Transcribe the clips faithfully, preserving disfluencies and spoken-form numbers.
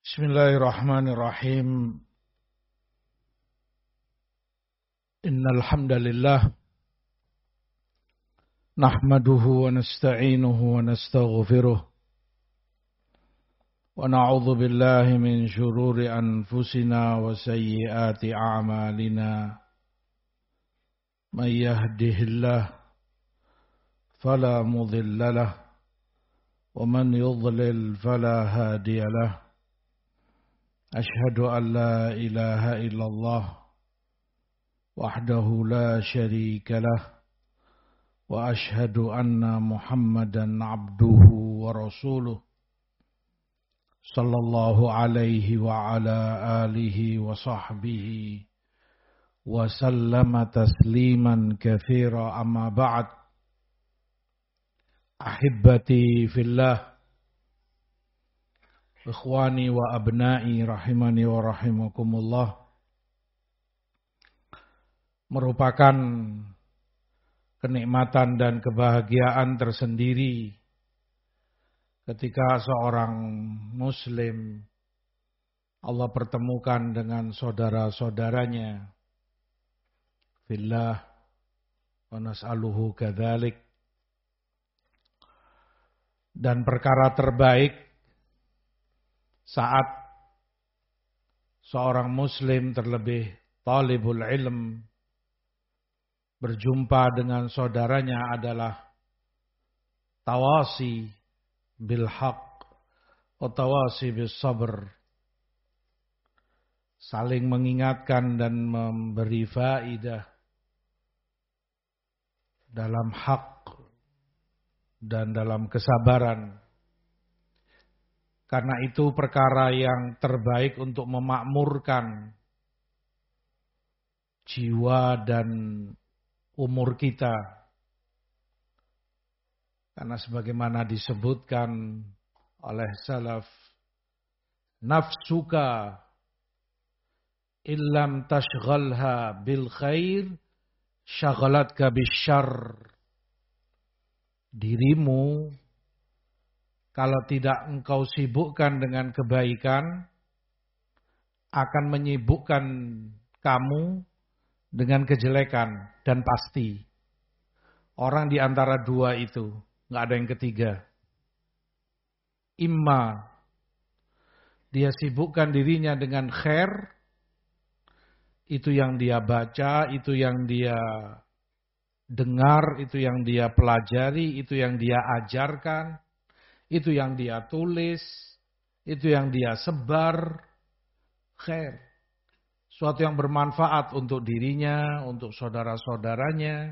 Bismillahirrahmanirrahim. Innal hamdalillah nahmaduhu wa nasta'inuhu wa nastaghfiruh wa na'udzu billahi min shururi anfusina wa sayyiati a'malina. May yahdihillahu fala mudilla lahu wa man yudlil fala hadiya lahu. Ashhadu an la ilaha illallah wahdahu la syarika lah wa ashhadu anna Muhammadan abduhu wa rasuluh sallallahu alaihi wa ala alihi wa sahbihi wa sallama tasliman katsira. Amma ba'd. Ahibbati fillah, ikhwani wa abnai rahimani wa rahimakumullah. Merupakan kenikmatan dan kebahagiaan tersendiri ketika seorang muslim Allah pertemukan dengan saudara-saudaranya fillah wa nas'aluhu kadzalik. Dan perkara terbaik saat seorang muslim, terlebih talibul ilm, berjumpa dengan saudaranya adalah tawasi bil haq wa tawasi bis sabr. Saling mengingatkan dan memberi faidah dalam hak dan dalam kesabaran. Karena itu perkara yang terbaik untuk memakmurkan jiwa dan umur kita. Karena sebagaimana disebutkan oleh salaf, nafsuka illam tashghalha bil khair syaghlatka bisyarr. Dirimu kalau tidak engkau sibukkan dengan kebaikan, akan menyibukkan kamu dengan kejelekan. Dan pasti, orang di antara dua itu, nggak ada yang ketiga. Imma, dia sibukkan dirinya dengan khair, itu yang dia baca, itu yang dia dengar, itu yang dia pelajari, itu yang dia ajarkan, itu yang dia tulis, itu yang dia sebar, khair. Suatu yang bermanfaat untuk dirinya, untuk saudara-saudaranya.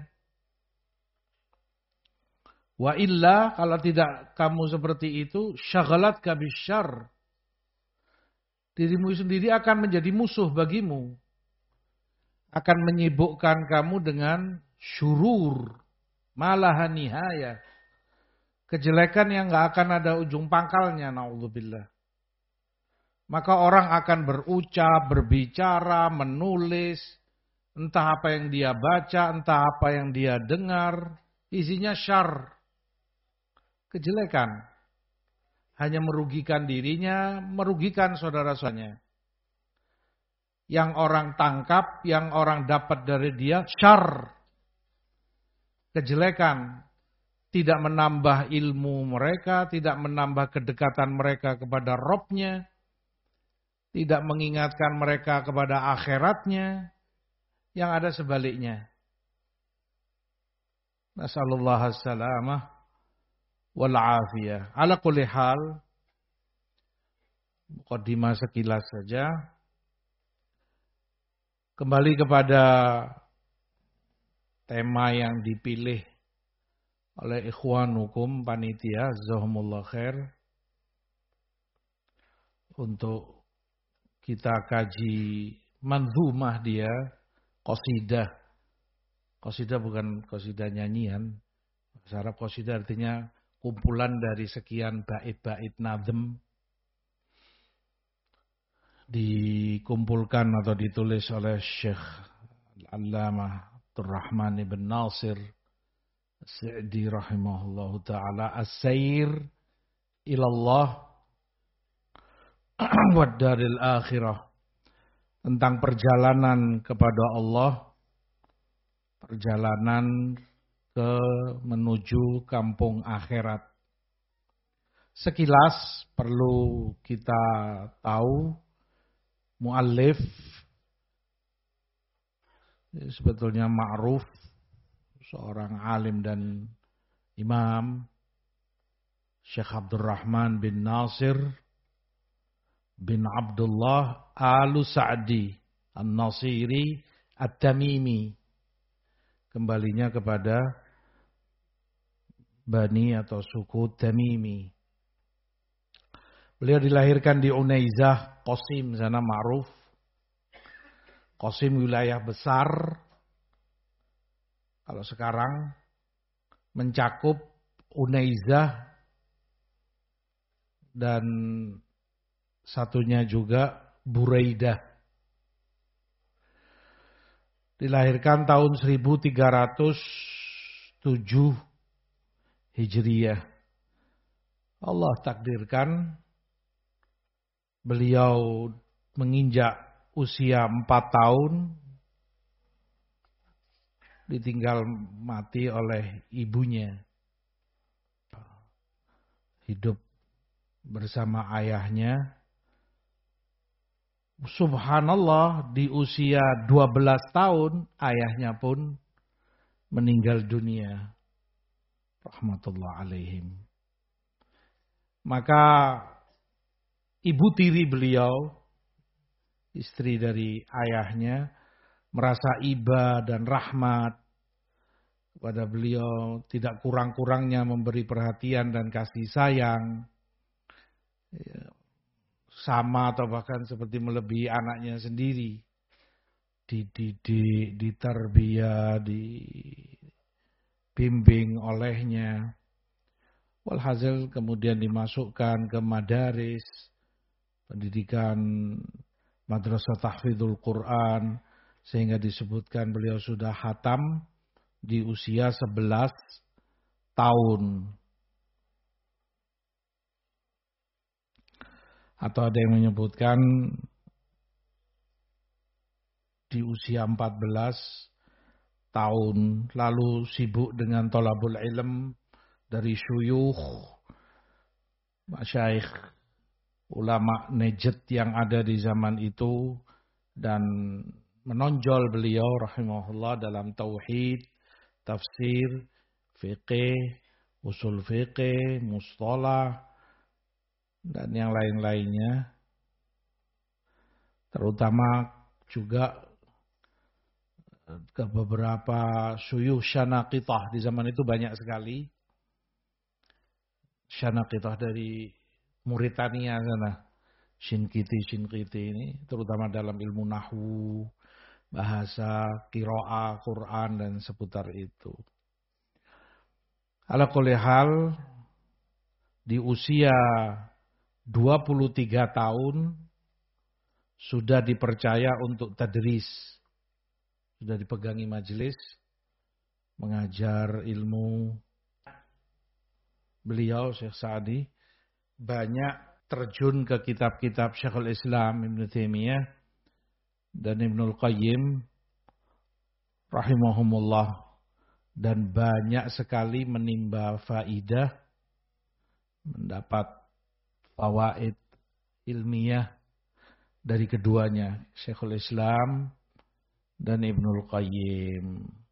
Wa illa, kalau tidak kamu seperti itu, syaghlatka bisyarr. Dirimu sendiri akan menjadi musuh bagimu. Akan menyibukkan kamu dengan syurur, malaha nihayah. Kejelekan yang gak akan ada ujung pangkalnya, na'udzubillah. Maka orang akan berucap, berbicara, menulis, entah apa yang dia baca, entah apa yang dia dengar, isinya syarr, kejelekan. Hanya merugikan dirinya, merugikan saudara-saudaranya. Yang orang tangkap, yang orang dapat dari dia, syarr, kejelekan. Tidak menambah ilmu mereka, tidak menambah kedekatan mereka kepada Rabb-nya, tidak mengingatkan mereka kepada akhiratnya, yang ada sebaliknya. Nasallallahu as-salamah wal afiyah. Ala kulli hal, muqaddimah sekilas saja. Kembali kepada tema yang dipilih oleh ikhwanukum panitia, jazakumullah khair, untuk kita kaji manzumah dia, qasidah. Qasidah bukan qasidah nyanyian. Bahasa Arab qasidah artinya kumpulan dari sekian bait-bait nazm, dikumpulkan atau ditulis oleh Syekh Al-Allamah Abdurrahman ibn Nasir As-Sa'di rahimahullahu ta'ala, As-Sayr ilallah wad daril akhirah, tentang perjalanan kepada Allah, perjalanan ke menuju kampung akhirat. Sekilas perlu kita tahu, muallif sebetulnya ma'ruf, seorang alim dan imam, Syekh Abdurrahman bin Nasir bin Abdullah Al-Sa'di An-Nasiri At-Tamimi, kembalinya kepada Bani atau suku Tamimi. Beliau dilahirkan di Unaizah, Qasim, sana ma'ruf. Qasim wilayah besar. Kalau sekarang mencakup Unaizah dan satunya juga Buraidah. Dilahirkan tahun seribu tiga ratus tujuh Hijriyah. Allah takdirkan beliau menginjak usia empat tahun, ditinggal mati oleh ibunya. Hidup bersama ayahnya. Subhanallah, di usia dua belas tahun ayahnya pun meninggal dunia. Rahmatullah alaihim. Maka ibu tiri beliau, istri dari ayahnya, merasa iba dan rahmat kepada beliau, tidak kurang-kurangnya memberi perhatian dan kasih sayang, sama atau bahkan seperti melebihi anaknya sendiri, dididik, ditarbiyah, dibimbing olehnya. Walhasil kemudian dimasukkan ke madaris, pendidikan Madrasah Tahfidzul Quran, sehingga disebutkan beliau sudah khatam di usia sebelas tahun. Atau ada yang menyebutkan di usia empat belas tahun, lalu sibuk dengan thalabul ilm dari syuyukh, masyayikh, ulama Najd yang ada di zaman itu, dan menonjol beliau rahimahullah dalam tauhid, tafsir, fiqih, usul fiqih, mustalah, dan yang lain-lainnya. Terutama juga ke beberapa syuyukh Syanaqithah di zaman itu banyak sekali. Syanaqithah dari Mauritania sana. Shinqiti, Shinqiti ini terutama dalam ilmu nahwu, bahasa, qiraah, Quran dan seputar itu. Ala kulli hal, di usia dua puluh tiga tahun sudah dipercaya untuk tadris, sudah dipegangi majelis, mengajar ilmu. Beliau Syekh Sa'di banyak terjun ke kitab-kitab Syekhul Islam Ibn Taimiyah dan Ibnul Qayyim rahimahumullah, dan banyak sekali menimba faidah, mendapat fawaid ilmiah dari keduanya, Syekhul Islam dan Ibnul Qayyim.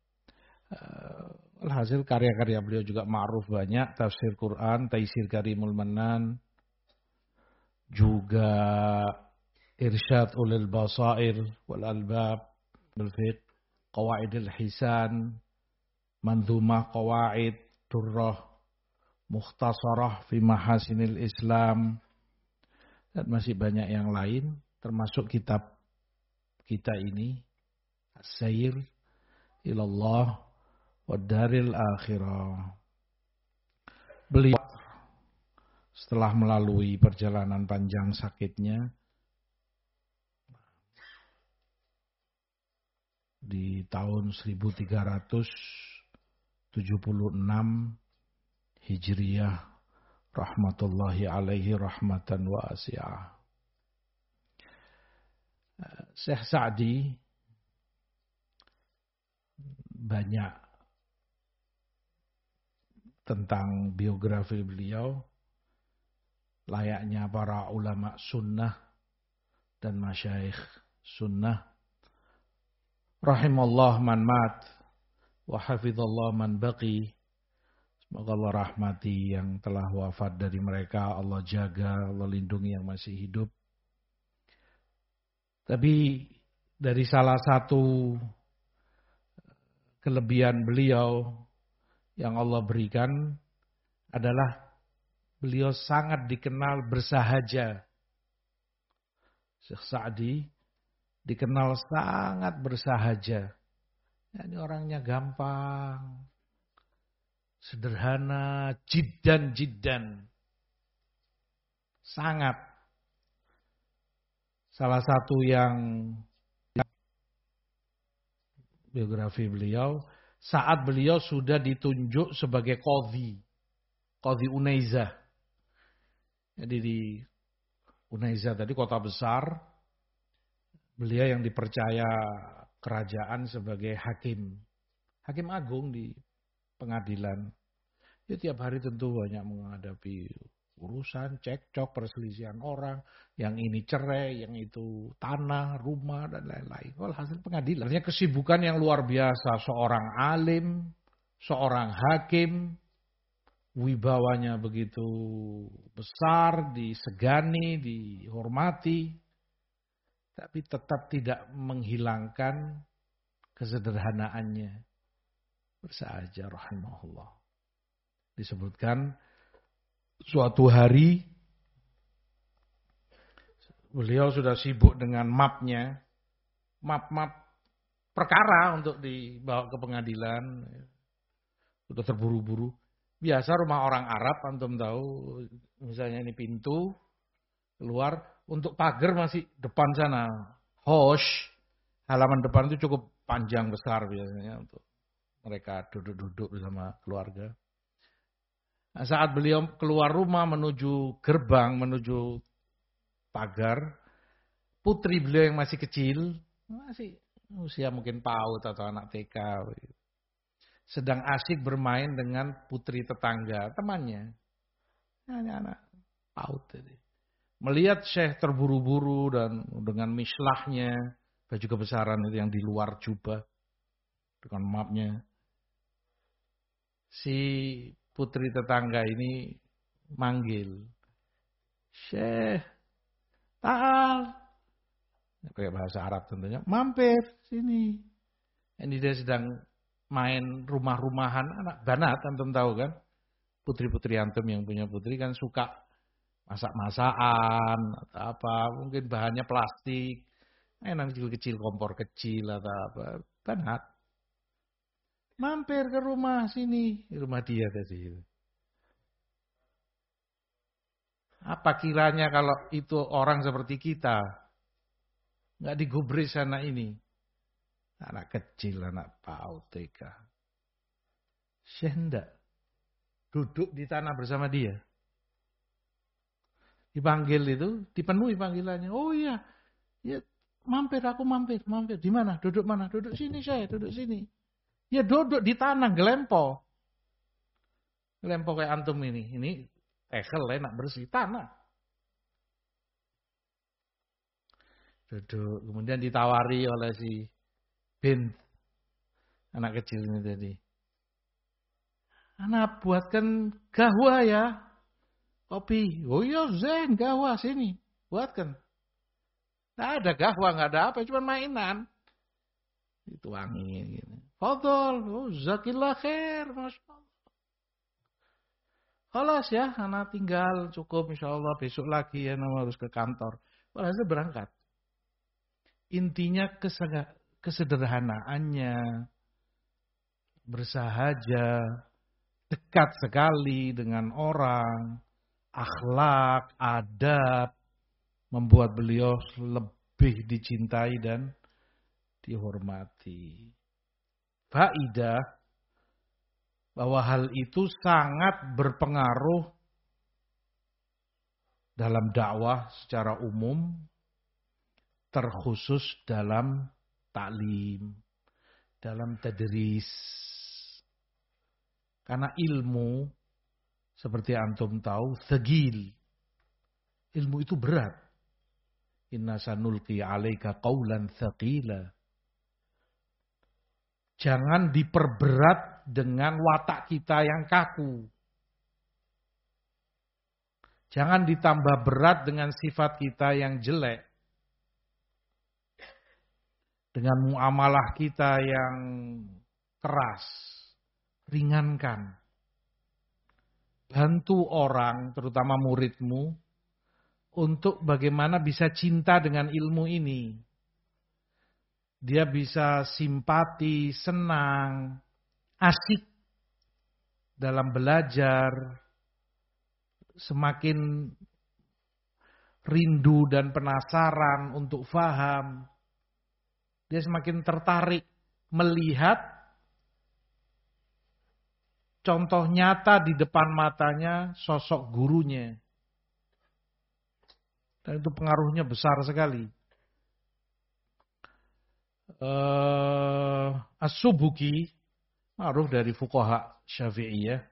Alhasil karya-karya beliau juga ma'ruf banyak, tafsir Quran, Taisir Karimul Mannan, juga Irsyad Ulil Basair wal Albab, Al-Fiqh, Qawaidil Hisan, Manzumah Qawaid, Durrah, Mukhtasarah fi Mahasinil Islam, dan masih banyak yang lain, termasuk kitab kita ini, As-Sayr Ilallah wad Daril Akhirah. Beliau setelah melalui perjalanan panjang sakitnya di tahun seribu tiga ratus tujuh puluh enam Hijriyah, rahmatullahi alaihi rahmatan wasi'ah. Syekh Sa'di banyak tentang biografi beliau, layaknya para ulama sunnah dan masyayikh sunnah. Rahimallah man mat wa hafizallah man baqi. Semoga Allah rahmati yang telah wafat dari mereka, Allah jaga, Allah lindungi yang masih hidup. Tapi dari salah satu kelebihan beliau yang Allah berikan adalah beliau sangat dikenal bersahaja. Syekh Sa'di dikenal sangat bersahaja. Ya, ini orangnya gampang, sederhana, jiddan-jiddan. Sangat. Salah satu yang biografi beliau, saat beliau sudah ditunjuk sebagai qadhi, qadhi Unaizah. Jadi di Unaizah tadi kota besar, beliau yang dipercaya kerajaan sebagai hakim, hakim agung di pengadilan. Ya, tiap hari tentu banyak menghadapi urusan, cekcok, perselisihan orang, yang ini cerai, yang itu tanah, rumah, dan lain-lain. Walhasil pengadilannya kesibukan yang luar biasa. Seorang alim, seorang hakim, wibawanya begitu besar, disegani, dihormati, tapi tetap tidak menghilangkan kesederhanaannya. Bersahaja rahimahullah. Disebutkan suatu hari beliau sudah sibuk dengan mapnya, map-map perkara untuk dibawa ke pengadilan. Sudah terburu-buru. Biasa rumah orang Arab, antum tahu, misalnya ini pintu, keluar, untuk pagar masih depan sana. Hosh, halaman depan itu cukup panjang besar biasanya untuk mereka duduk-duduk bersama keluarga. Nah, saat beliau keluar rumah menuju gerbang, menuju pagar, putri beliau yang masih kecil, masih usia mungkin PAUD atau anak T K, sedang asyik bermain dengan putri tetangga, temannya. Ini anak PAUD tadi. Melihat Syekh terburu-buru dan dengan mislahnya, baju kebesaran itu yang di luar jubah, dengan mapnya. Si putri tetangga ini manggil, Syekh, ta'al. Kayak bahasa Arab tentunya, mampir sini. Ini dia sedang main rumah-rumahan, anak banat, antum tahu kan? Putri-putri antum yang punya putri kan suka masak-masakan, atau apa, mungkin bahannya plastik, mainan kecil-kecil, kompor kecil, atau apa, banat. Mampir ke rumah sini, rumah dia tadi. Apa kiranya kalau itu orang seperti kita, nggak digubris anak ini, anak kecil, anak PAUD T K. Syekh enggak duduk di tanah bersama dia. Dipanggil itu, dipenuhi panggilannya. Oh iya, ya mampir, aku mampir, mampir. Di mana? Duduk mana? Duduk sini saya, duduk sini. Ya duduk di tanah, gelempo. Gelempo kayak antum ini. Ini tekel, enak bersih, tanah. Duduk, kemudian ditawari oleh si Bin, anak kecil ini tadi. Anak buatkan gahwa ya, kopi. Oh iya Zen, gahwa sini, buatkan. Nah, ada gahwa, nggak ada apa, cuma mainan. Dituangin gitu. Fadol, oh zakillah khair, masya Allah. Halas ya, anak tinggal cukup, insya Allah besok lagi ya, nama harus ke kantor. Walhasil berangkat. Intinya kesederhanaannya, bersahaja, dekat sekali dengan orang, akhlak, adab, membuat beliau lebih dicintai dan dihormati. Faidah bahwa hal itu sangat berpengaruh dalam dakwah secara umum, terkhusus dalam taklim, dalam tadris. Karena ilmu, seperti antum tahu, thaqil. Ilmu itu berat. Inna sanulqi alaika qawlan thaqila. Jangan diperberat dengan watak kita yang kaku. Jangan ditambah berat dengan sifat kita yang jelek. Dengan muamalah kita yang keras. Ringankan. Bantu orang, terutama muridmu, untuk bagaimana bisa cinta dengan ilmu ini. Dia bisa simpati, senang, asik dalam belajar. Semakin rindu dan penasaran untuk faham. Dia semakin tertarik melihat contoh nyata di depan matanya sosok gurunya. Dan itu pengaruhnya besar sekali. Uh, As-Subuki, ma'ruf dari fuqaha Syafi'iyah,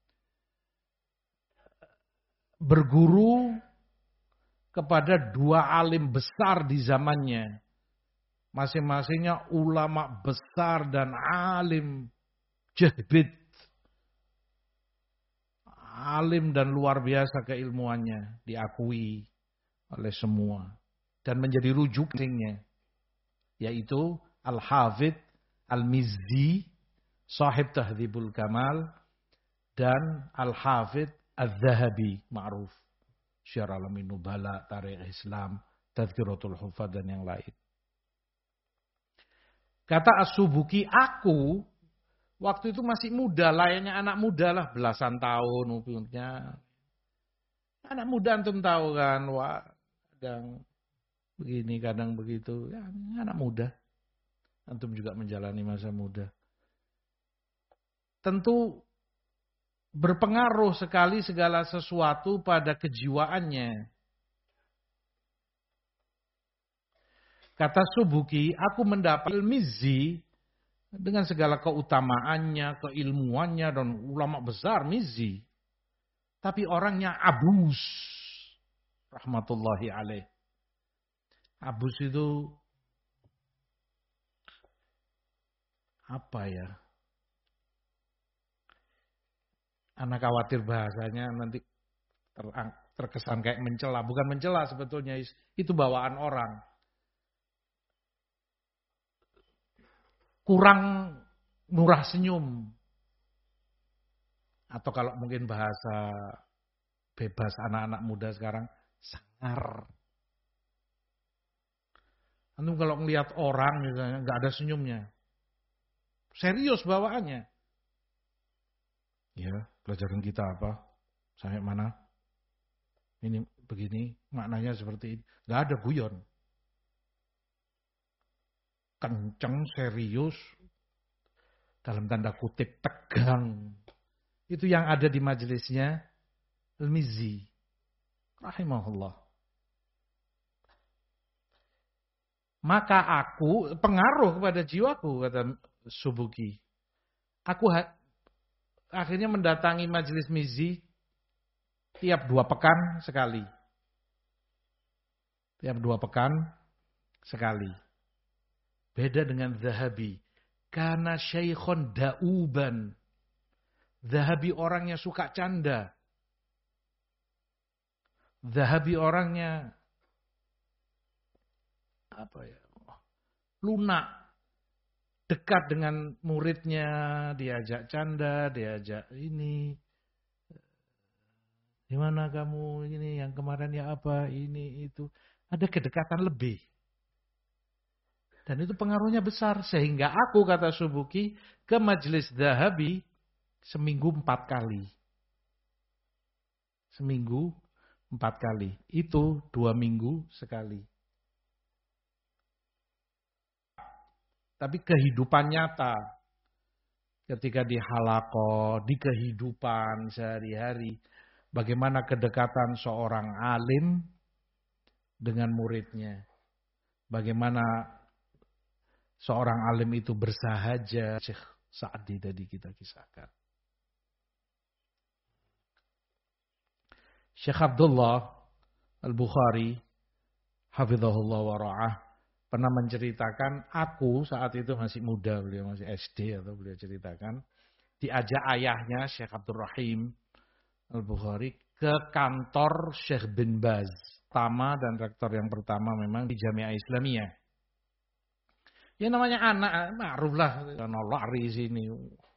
berguru kepada dua alim besar di zamannya. Masing-masingnya ulama besar dan alim jahbid. Alim dan luar biasa keilmuannya. Diakui oleh semua. Dan menjadi rujuknya. Yaitu Al-Hafidh Al-Mizzi, sahib Tahdhibul Kamal. Dan Al-Hafidh Al-Zahabi, ma'ruf. Syiar Alamin Nubala, Tarikh Islam, Tadhkiratul Hufad dan yang lain. Kata As-Subuki, aku waktu itu masih muda, layaknya anak muda lah, belasan tahun umurnya. Anak muda antum tahu kan, wah, kadang begini, kadang begitu. Ya, anak muda. Antum juga menjalani masa muda. Tentu berpengaruh sekali segala sesuatu pada kejiwaannya. Kata Subuki, aku mendapat Mizzi dengan segala keutamaannya, keilmuannya, dan ulama besar Mizzi. Tapi orangnya abus. Rahmatullahi alaih. Abus itu apa ya? Anak khawatir bahasanya nanti terkesan kayak mencela. Bukan mencela sebetulnya. Itu bawaan orang. Kurang murah senyum. Atau kalau mungkin bahasa bebas anak-anak muda sekarang, sangar. Antum kalau melihat orang misalnya nggak ada senyumnya. Serius bawaannya. Ya, pelajaran kita apa? Sampai mana? Ini begini, maknanya seperti ini. Nggak ada guyon. Kenceng, serius, dalam tanda kutip tegang. Itu yang ada di majelisnya Al-Mizzi rahimahullah. Maka aku pengaruh kepada jiwaku, kata Subuki. Aku akhirnya mendatangi majelis Mizzi tiap dua pekan sekali. Tiap dua pekan sekali. Beda dengan Zahabi. Karena syaikhon da'uban. Zahabi orangnya suka canda. Zahabi orangnya apa ya? Lunak. Dekat dengan muridnya, diajak canda, diajak ini. Gimana kamu ini yang kemarin ya apa ini itu. Ada kedekatan lebih. Dan itu pengaruhnya besar. Sehingga aku, kata Subuki, ke majelis Zahabi seminggu empat kali. Seminggu empat kali. Itu dua minggu sekali. Tapi kehidupan nyata. Ketika di halaqah, di kehidupan sehari-hari. Bagaimana kedekatan seorang alim dengan muridnya. bagaimana seorang alim itu bersahaja, Syekh Sa'di tadi kita kisahkan. Syekh Abdullah Al-Bukhari hafizahullah wa ra'ah pernah menceritakan, aku saat itu masih muda, beliau masih S D atau beliau ceritakan, diajak ayahnya Syekh Abdul Rahim Al-Bukhari ke kantor Syekh bin Baz. Pertama dan rektor yang pertama memang di Jamiah Islamiyah. Ya namanya anak, ma'ruf lah, lari sini.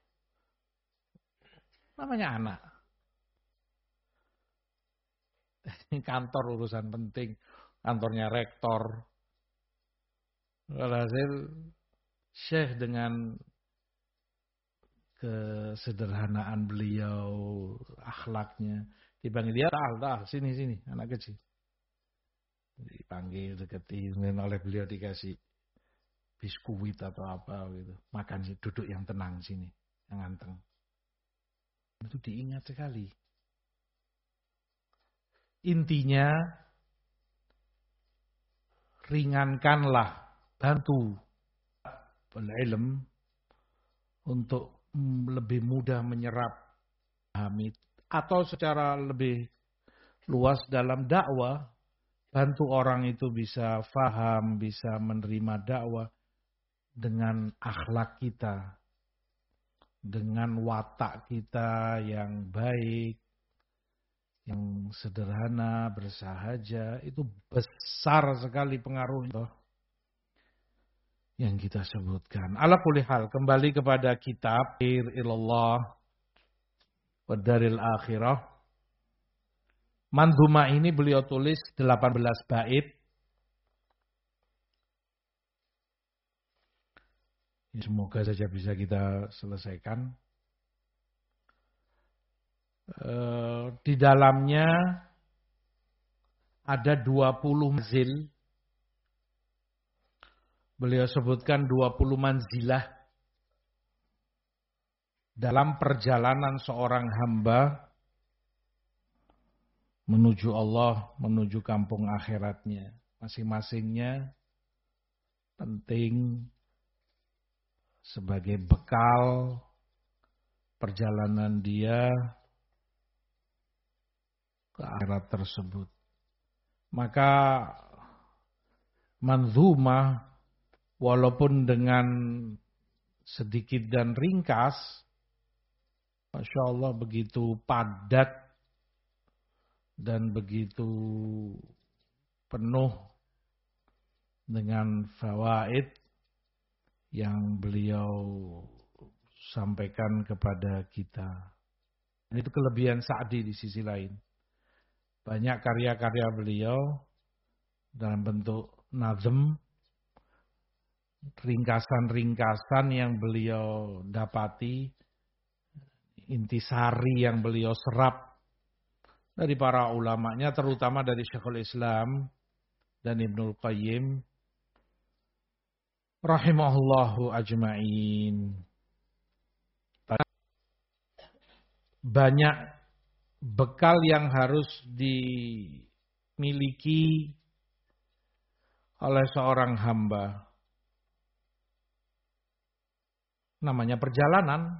Namanya anak. Ini kantor urusan penting, kantornya rektor. Walhasil Syekh dengan kesederhanaan beliau, akhlaknya, dipanggil dia, "Ta'al, ta'al, sini, sini, anak kecil." Dipanggil, deketin, oleh beliau dikasih biskuit atau apa gitu. Makan sih, duduk yang tenang sini, yang anteng. Itu diingat sekali. Intinya, ringankanlah, bantu ilmu untuk lebih mudah menyerap pahami, atau secara lebih luas dalam dakwah, bantu orang itu bisa faham, bisa menerima dakwah dengan akhlak kita, dengan watak kita yang baik, yang sederhana, bersahaja. Itu besar sekali pengaruhnya yang kita sebutkan. Ala kulli hal, kembali kepada kitab Ilallah wa Daril Akhirah. Mandhumah ini beliau tulis delapan belas bait. Semoga saja bisa kita selesaikan. E, di dalamnya ada dua puluh manzil. Beliau sebutkan dua puluh manzilah dalam perjalanan seorang hamba menuju Allah, menuju kampung akhiratnya. Masing-masingnya penting sebagai bekal perjalanan dia ke akhirat tersebut. Maka manzumah walaupun dengan sedikit dan ringkas, Masya Allah begitu padat dan begitu penuh dengan fawaid yang beliau sampaikan kepada kita. Itu kelebihan Sa'di di sisi lain. Banyak karya-karya beliau dalam bentuk nazm, ringkasan-ringkasan yang beliau dapati, intisari yang beliau serap dari para ulamanya, terutama dari Syekhul Islam dan Ibnul Qayyim rahimahullahu ajma'in. Banyak bekal yang harus dimiliki oleh seorang hamba. Namanya perjalanan.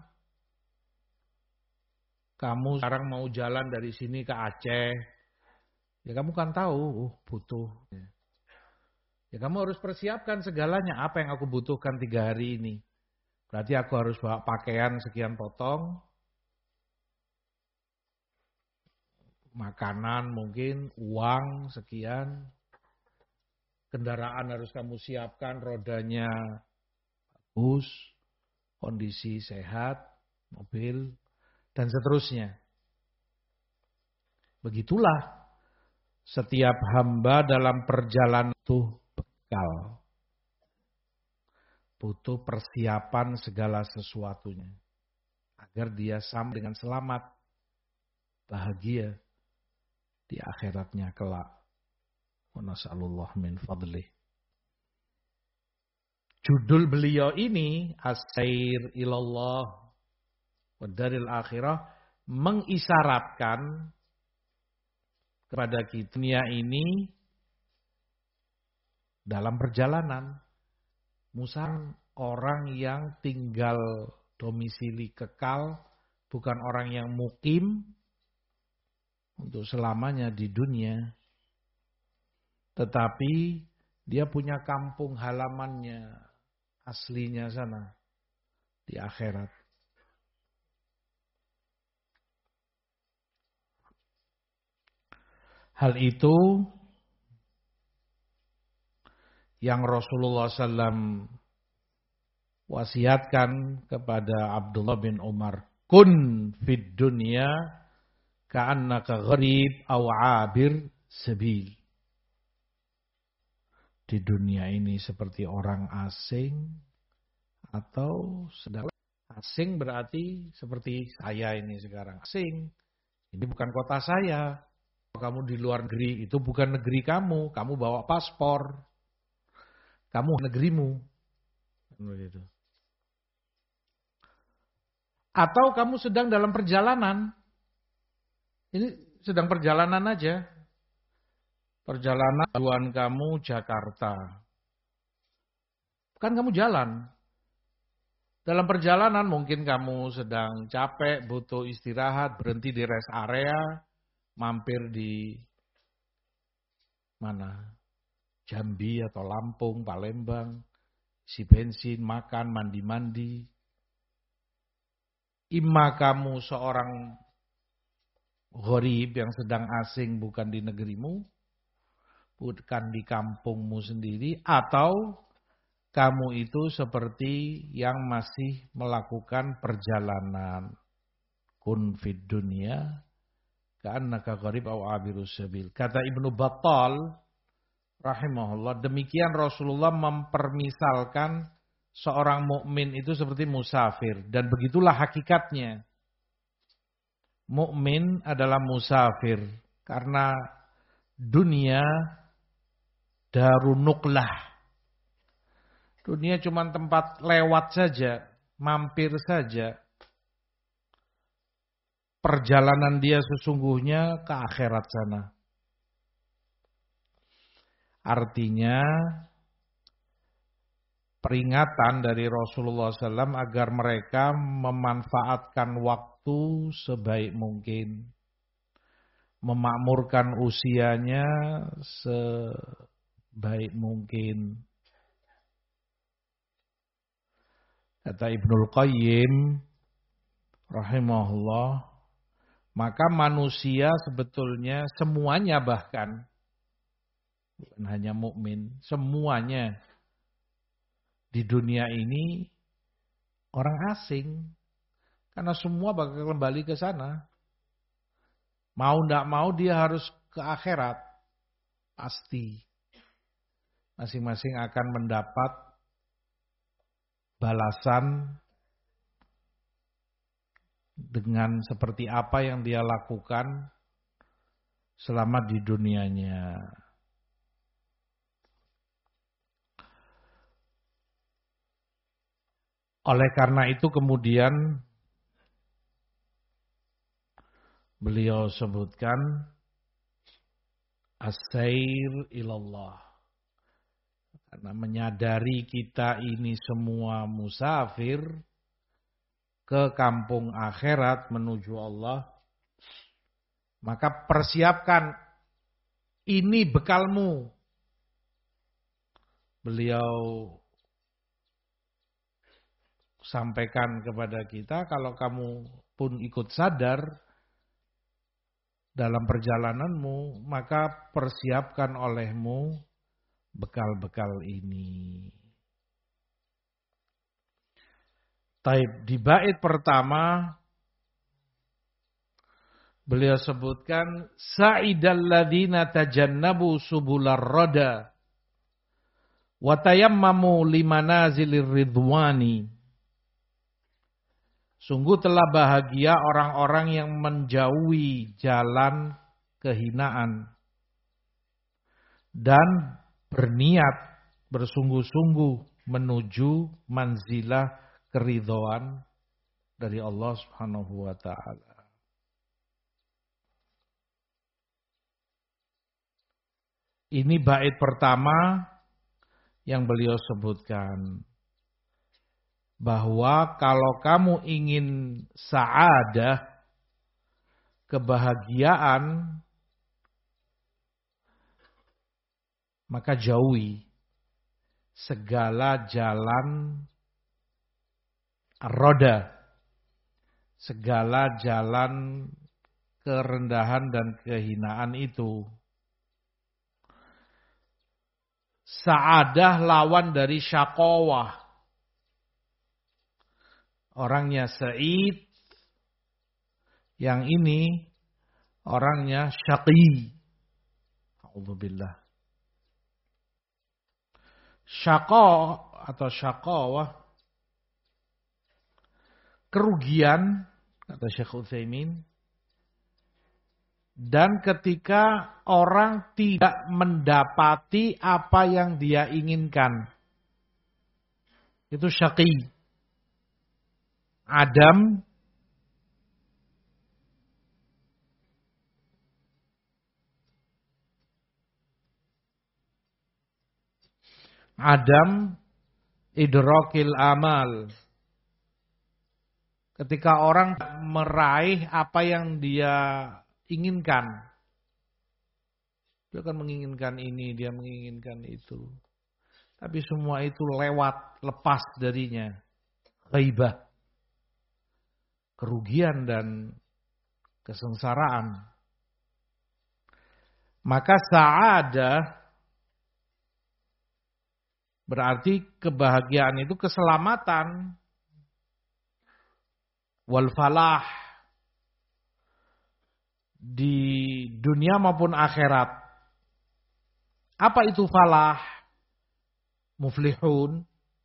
Kamu sekarang mau jalan dari sini ke Aceh, ya kamu kan tahu, uh, butuh. Ya kamu harus persiapkan segalanya. Apa yang aku butuhkan tiga hari ini? Berarti aku harus bawa pakaian sekian potong, makanan mungkin, uang sekian, kendaraan harus kamu siapkan, rodanya bagus, kondisi sehat, mobil, dan seterusnya. Begitulah setiap hamba dalam perjalanan itu bekal. Butuh persiapan segala sesuatunya. Agar dia sampai dengan selamat, bahagia di akhiratnya kelak. Wa nas'alullah min fadlih. Judul beliau ini, As-Sair Ilallah wa Daril Akhirah, mengisyaratkan kepada kita dunia ini dalam perjalanan. Musafir orang yang tinggal domisili kekal, bukan orang yang mukim untuk selamanya di dunia. Tetapi dia punya kampung halamannya aslinya sana di akhirat. Hal itu yang Rasulullah shallallahu alaihi wasallam wasiatkan kepada Abdullah bin Umar. Kun fid dunya ka'annaka gharib aw 'abir sabil. Di dunia ini seperti orang asing atau sedang asing berarti seperti saya ini sekarang. Asing. Ini bukan kota saya. Kamu di luar negeri, itu bukan negeri kamu. Kamu bawa paspor. Kamu negerimu. Begitu. Atau kamu sedang dalam perjalanan. Ini sedang perjalanan aja. Perjalanan tujuan kamu Jakarta. Kan kamu jalan. Dalam perjalanan mungkin kamu sedang capek, butuh istirahat, berhenti di rest area. Mampir di mana? Jambi atau Lampung, Palembang, isi bensin, makan, mandi-mandi. Imma kamu seorang gharib yang sedang asing bukan di negerimu, bukan di kampungmu sendiri, atau kamu itu seperti yang masih melakukan perjalanan. Kun fid dunya ka'annaka gharib aw 'abirus sabil. Kata Ibnu Battal rahimahullah, demikian Rasulullah mempermisalkan seorang mukmin itu seperti musafir, dan begitulah hakikatnya. Mukmin adalah musafir karena dunia darun nuqlah. Dunia cuma tempat lewat saja, mampir saja. Perjalanan dia sesungguhnya ke akhirat sana. Artinya peringatan dari Rasulullah shallallahu alaihi wasallam agar mereka memanfaatkan waktu sebaik mungkin. Memakmurkan usianya sebaik mungkin. Kata Ibnul Qayyim rahimahullah, maka manusia sebetulnya semuanya, bahkan bukan hanya mukmin, semuanya di dunia ini orang asing, karena semua bakal kembali ke sana. Mau tidak mau dia harus ke akhirat, pasti. Masing-masing akan mendapat balasan dengan seperti apa yang dia lakukan selama di dunianya. Oleh karena itu kemudian beliau sebutkan as-sair ilallah. Karena menyadari kita ini semua musafir ke kampung akhirat menuju Allah, maka persiapkan, ini bekalmu. Beliau sampaikan kepada kita, kalau kamu pun ikut sadar dalam perjalananmu, maka persiapkan olehmu bekal-bekal ini. Taib, di bait pertama beliau sebutkan sa'idal ladzina tajannabu subular rada wa tayammamu limanazilir ridwani. Sungguh telah bahagia orang-orang yang menjauhi jalan kehinaan dan berniat bersungguh-sungguh menuju manzilah keridhaan dari Allah Subhanahu wa taala. Ini bait pertama yang beliau sebutkan. Bahwa kalau kamu ingin sa'adah, kebahagiaan, maka jauhi segala jalan roda, segala jalan kerendahan dan kehinaan itu. Sa'adah lawan dari syaqawah. Orangnya sa'id, yang ini orangnya syaqi. A'udzubillah. Syaqa atau syaqawah, kerugian, kata Syekh Utsaimin, dan ketika orang tidak mendapati apa yang dia inginkan. Itu syaqi. Adam, Adam idrakil amal. Ketika orang meraih apa yang dia inginkan. Dia akan menginginkan ini, dia menginginkan itu. Tapi semua itu lewat, lepas darinya. Ghaibah. Kerugian dan kesengsaraan. Maka sa'adah berarti kebahagiaan itu keselamatan. Wal falah. Di dunia maupun akhirat. Apa itu falah? Muflihun.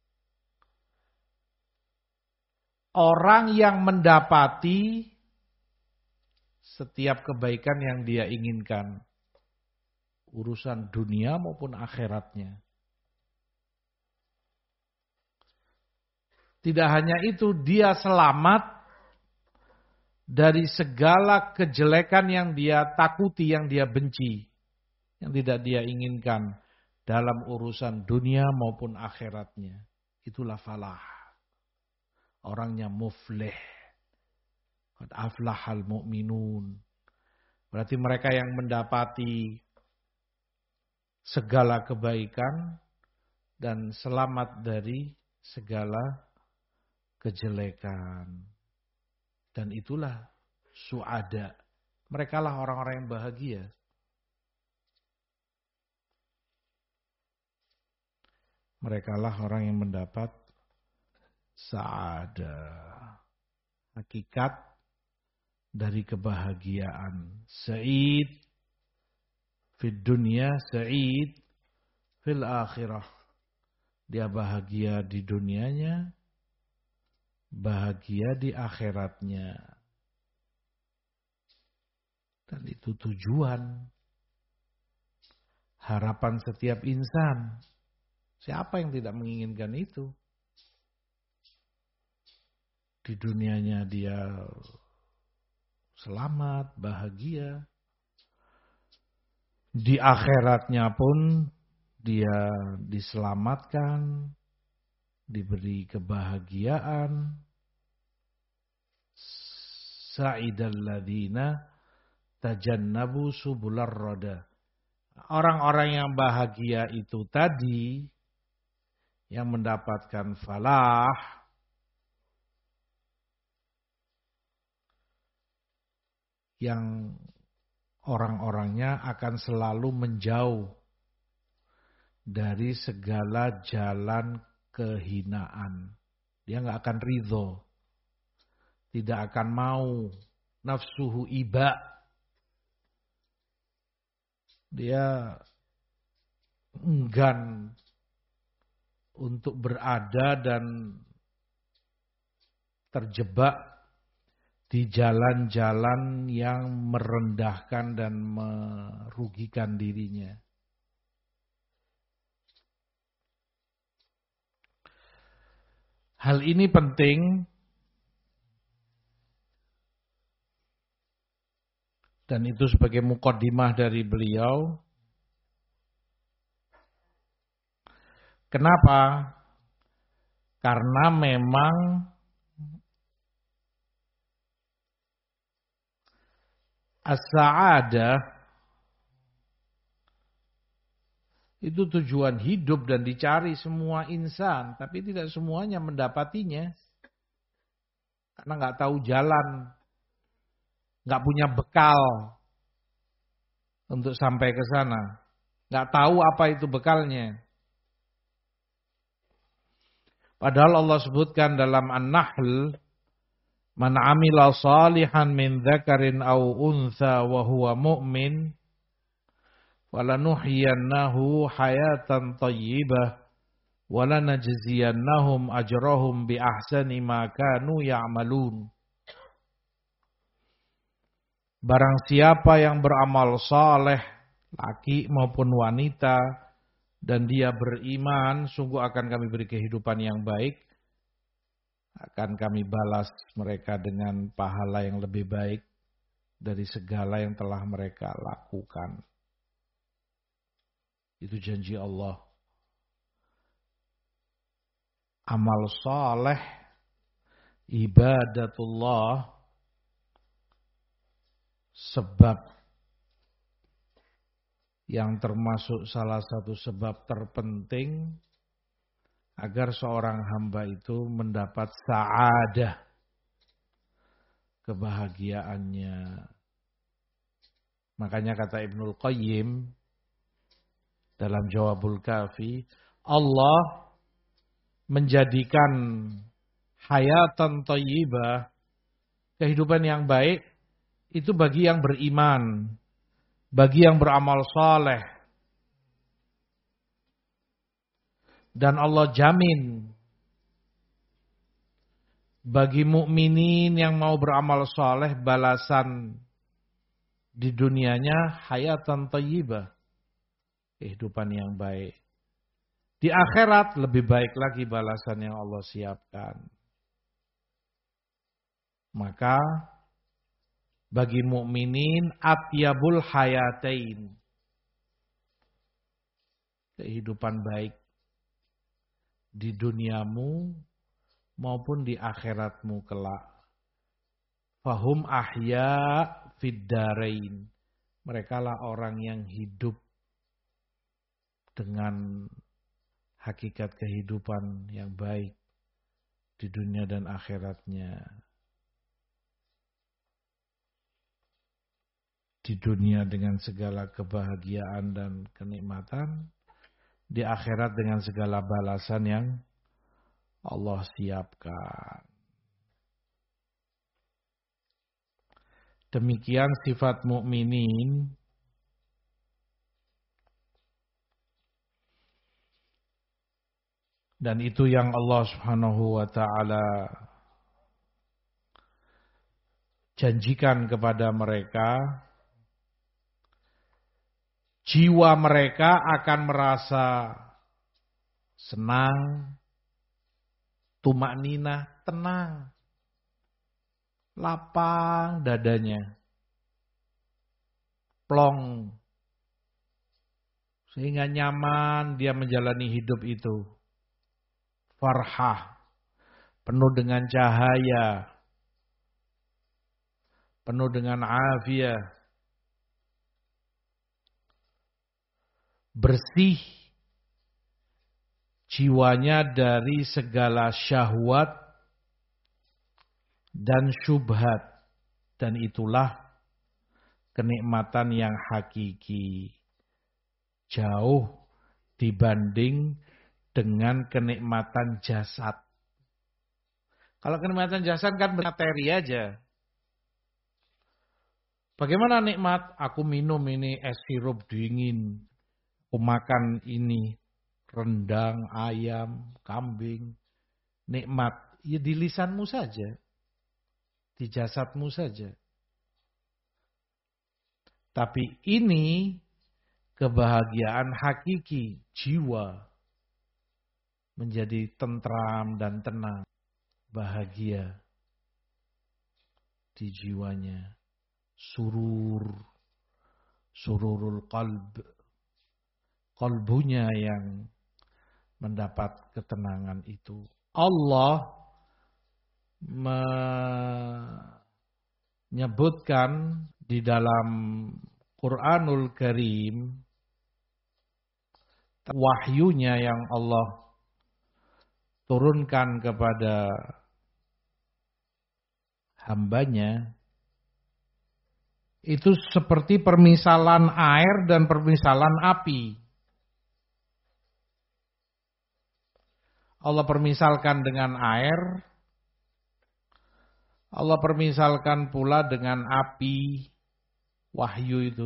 Orang yang mendapati setiap kebaikan yang dia inginkan. Urusan dunia maupun akhiratnya. Tidak hanya itu, dia selamat dari segala kejelekan yang dia takuti, yang dia benci. Yang tidak dia inginkan dalam urusan dunia maupun akhiratnya. Itulah falah. Orangnya muflih. Qad aflahal mu'minun. Berarti mereka yang mendapati segala kebaikan dan selamat dari segala kejelekan. Dan itulah su'ada. Mereka lah orang-orang yang bahagia. Mereka lah orang yang mendapat sa'ada. Hakikat dari kebahagiaan. Sa'id fid dunya, sa'id fil akhirah. Dia bahagia di dunianya, bahagia di akhiratnya. Dan itu tujuan, harapan setiap insan. Siapa yang tidak menginginkan itu? Di dunianya dia selamat, bahagia. Di akhiratnya pun dia diselamatkan, diberi kebahagiaan. Sa'idal ladina tajannabu subular roda. Orang-orang yang bahagia itu tadi, yang mendapatkan falah, yang orang-orangnya akan selalu menjauh dari segala jalan kehinaan. Dia nggak akan ridho, tidak akan mau, nafsuhu iba. Dia enggan untuk berada dan terjebak di jalan-jalan yang merendahkan dan merugikan dirinya. Hal ini penting dan itu sebagai muqaddimah dari beliau. Kenapa? Karena memang as-sa'adah itu tujuan hidup dan dicari semua insan, tapi tidak semuanya mendapatinya. Karena nggak tahu jalan, nggak punya bekal untuk sampai ke sana. Nggak tahu apa itu bekalnya. Padahal Allah sebutkan dalam An-Nahl, man amila salihan min dzakarin aw untha wa huwa mu'min walanuhyiyannahu hayatan thayyibah walanajziyannahum ajrahum bi ahsani ma kanu ya'malun. Barang siapa yang beramal saleh, laki maupun wanita, dan dia beriman, sungguh akan kami beri kehidupan yang baik. Akan kami balas mereka dengan pahala yang lebih baik dari segala yang telah mereka lakukan. Itu janji Allah. Amal saleh, ibadatullah, sebab yang termasuk salah satu sebab terpenting agar seorang hamba itu mendapat sa'adah, kebahagiaannya. Makanya kata Ibnul Qayyim dalam Jawabul Kafi, Allah menjadikan hayatan thayyibah, kehidupan yang baik, itu bagi yang beriman, bagi yang beramal saleh. Dan Allah jamin bagi mukminin yang mau beramal saleh balasan di dunianya hayatan thayyibah, kehidupan yang baik. Di akhirat lebih baik lagi balasan yang Allah siapkan. Maka bagi mukminin atyabul hayatain, kehidupan baik di duniamu maupun di akhiratmu kelak. Fahum ahya fid darain. Merekalah orang yang hidup dengan hakikat kehidupan yang baik di dunia dan akhiratnya. Di dunia dengan segala kebahagiaan dan kenikmatan, di akhirat dengan segala balasan yang Allah siapkan. Demikian sifat mukminin. Dan itu yang Allah Subhanahu wa taala janjikan kepada mereka. Jiwa mereka akan merasa senang, tumakninah, tenang, lapang dadanya, plong, sehingga nyaman dia menjalani hidup itu. Farhah, penuh dengan cahaya, penuh dengan afiah, bersih jiwanya dari segala syahwat dan syubhat. Dan itulah kenikmatan yang hakiki. Jauh dibanding dengan kenikmatan jasad. Kalau kenikmatan jasad kan materi aja. Bagaimana nikmat? Aku minum ini es sirup dingin. Aku makan ini, rendang, ayam, kambing. Nikmat, ya di lisanmu saja. Di jasadmu saja. Tapi ini kebahagiaan hakiki, jiwa. Menjadi tentram dan tenang. Bahagia. Di jiwanya. Surur. Sururul qalb. Kalbunya yang mendapat ketenangan itu. Allah menyebutkan di dalam Quranul Karim wahyunya yang Allah turunkan kepada hambanya itu seperti permisalan air dan permisalan api. Allah permisalkan dengan air, Allah permisalkan pula dengan api, wahyu itu.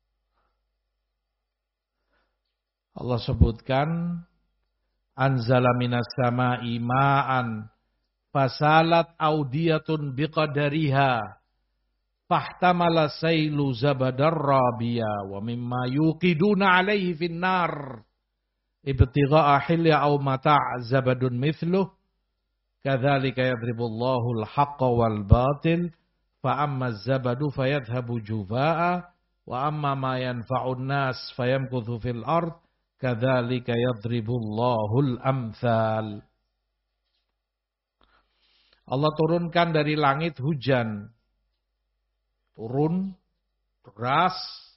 Allah sebutkan, anzala minas sama'i ma'an, fasalat audiyatun biqadariha, fahtamala sailu zabadar rabiya, wa mimma yuqiduna alaihi finnar, ibtigha'a hilya aw mata' zabadun mithluh, kadzalika yadribullahu al-haqqa wal batil, fa amma az-zabadu fayadhhabu jufaa'a, wa amma ma yanfa'un nas fayamkuthu fil ard, kadzalika yadribullahu al-amthal. Allah turunkan dari langit hujan. Turun deras.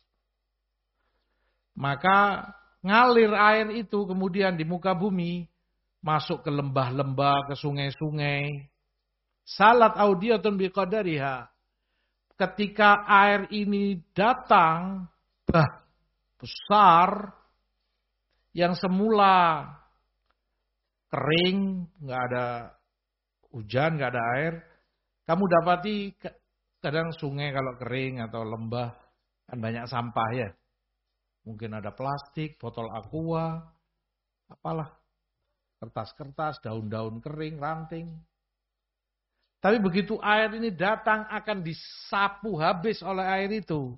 Maka ngalir air itu kemudian di muka bumi, masuk ke lembah-lembah, ke sungai-sungai. Salat audiyatun biqadariha. Ketika air ini datang, bah, besar, yang semula kering, nggak ada hujan, nggak ada air, kamu dapati kadang sungai kalau kering atau lembah kan banyak sampah ya. Mungkin ada plastik, botol aqua, apalah, kertas-kertas, daun-daun kering, ranting. Tapi begitu air ini datang akan disapu habis oleh air itu.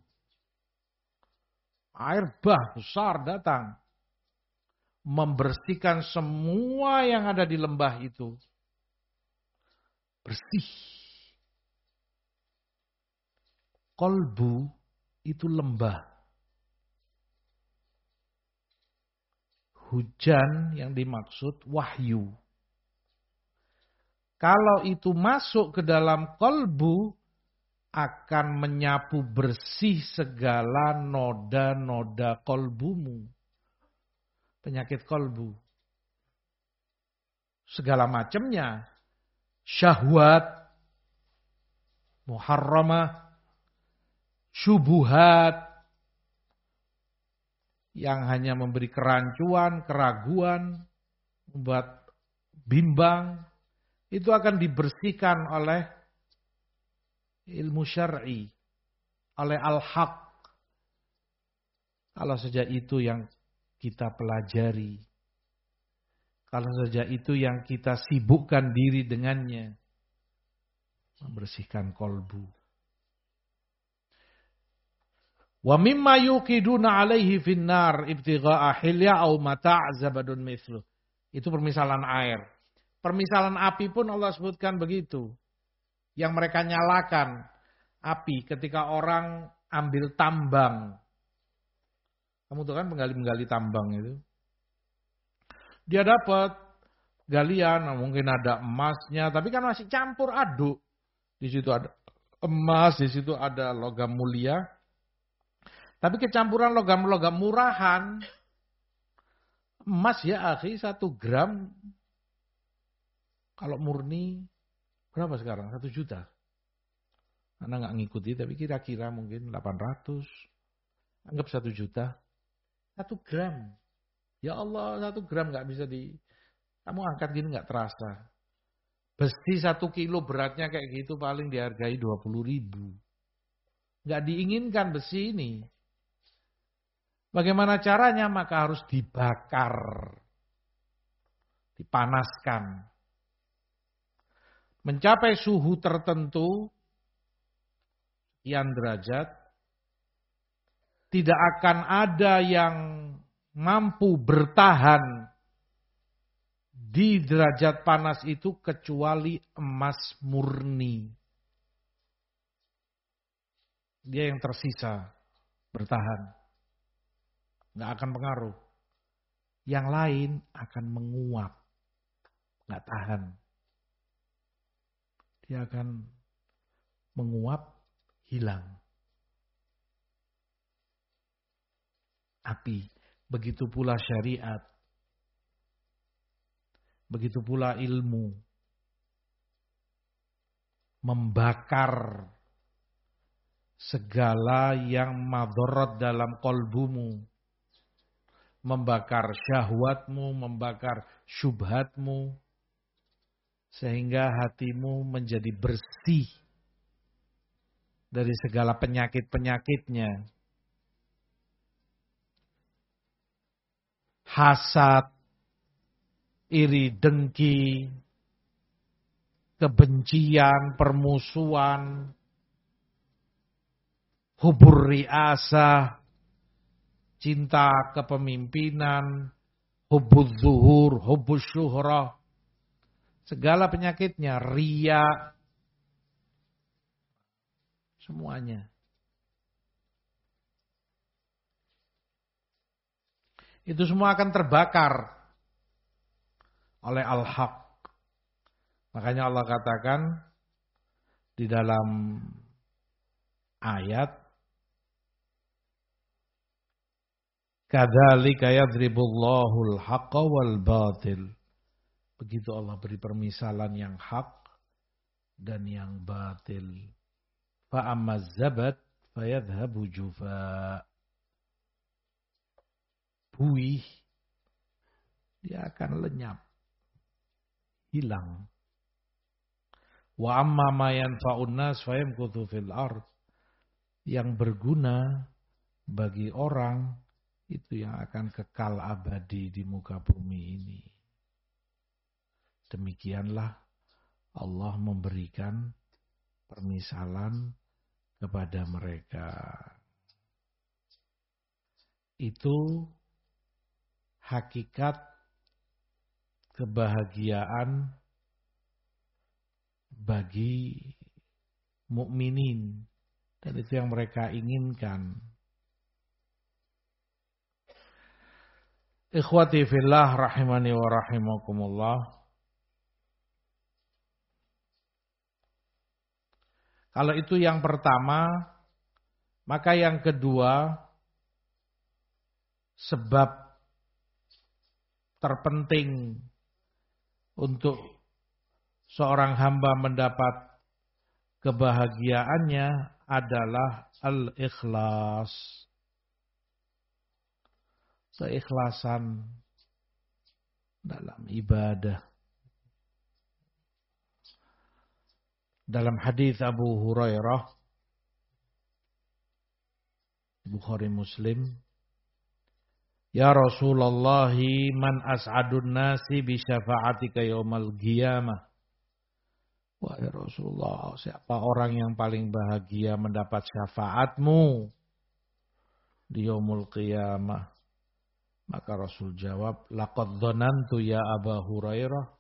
Air bah besar datang. Membersihkan semua yang ada di lembah itu. Bersih. Kolbu itu lembah. Hujan yang dimaksud wahyu. Kalau itu masuk ke dalam kolbu, akan menyapu bersih segala noda-noda kolbumu. Penyakit kolbu. Segala macamnya. Syahwat. Muharramah. Syubuhat. Yang hanya memberi kerancuan, keraguan. Membuat bimbang. Itu akan dibersihkan oleh ilmu syar'i. Oleh al-haq. Kalau saja itu yang kita pelajari. Kalau saja itu yang kita sibukkan diri dengannya. Membersihkan kolbu. Wa mimma yuqiduna alaihi finnar ibtigha'a hilya aw mata' zabadun mithluh. Itu permisalan air. Permisalan api pun Allah sebutkan begitu. Yang mereka nyalakan api ketika orang ambil tambang. Kamu tahu kan penggali-penggali tambang itu. Dia dapat galian, mungkin ada emasnya, tapi kan masih campur aduk. Di situ ada emas, di situ ada logam mulia. Tapi kecampuran logam-logam murahan. Emas ya akhi, satu gram. Kalau murni, berapa sekarang? Satu juta. Anda nggak ngikuti, tapi kira-kira mungkin delapan ratus. Anggap satu juta. Satu gram. Ya Allah, satu gram nggak bisa di... Kamu angkat gini nggak terasa. Besi satu kilo beratnya kayak gitu paling dihargai dua puluh ribu. Nggak diinginkan besi ini. Bagaimana caranya? Maka harus dibakar. Dipanaskan. Mencapai suhu tertentu, sekian derajat, tidak akan ada yang mampu bertahan di derajat panas itu kecuali emas murni. Dia yang tersisa bertahan. Nggak akan pengaruh. yang lain akan menguap. Nggak tahan. Dia akan menguap, hilang. Api. Begitu pula syariat. Begitu pula ilmu. Membakar segala yang madharat dalam kolbumu. Membakar syahwatmu, membakar syubhatmu. Sehingga hatimu menjadi bersih dari segala penyakit-penyakitnya. Hasad, iri dengki, kebencian, permusuhan, hubur riasah, cinta kepemimpinan, hubuz zuhur, hubuz syuhrah. Segala penyakitnya, riya, semuanya. Itu semua akan terbakar oleh al-haq. Makanya Allah katakan di dalam ayat, kadzalika yadribullahu al-haqqa wal batil. Begitu Allah beri permisalan yang hak dan yang batil. Fa'amaz zabat fayadhabu jufa. Buih, dia akan lenyap, hilang. Wa amma ma yanfa'un nas fayamkuthu fil ard. Yang berguna bagi orang itu yang akan kekal abadi di muka bumi ini. Demikianlah Allah memberikan permisalan kepada mereka. Itu hakikat kebahagiaan bagi mukminin, dan itu yang mereka inginkan. Ikhwati fillah rahimani wa rahimakumullah. Kalau itu yang pertama, maka yang kedua, sebab terpenting untuk seorang hamba mendapat kebahagiaannya adalah al-ikhlas. Keikhlasan dalam ibadah. Dalam hadis Abu Hurairah, Bukhari Muslim, ya Rasulullah, man as'adun nasi bi syafa'atika yaumal qiyamah. Wahai Rasulullah, siapa orang yang paling bahagia mendapat syafaatmu di yaumul qiyamah? Maka Rasul jawab, laqad dhanantu ya Aba Hurairah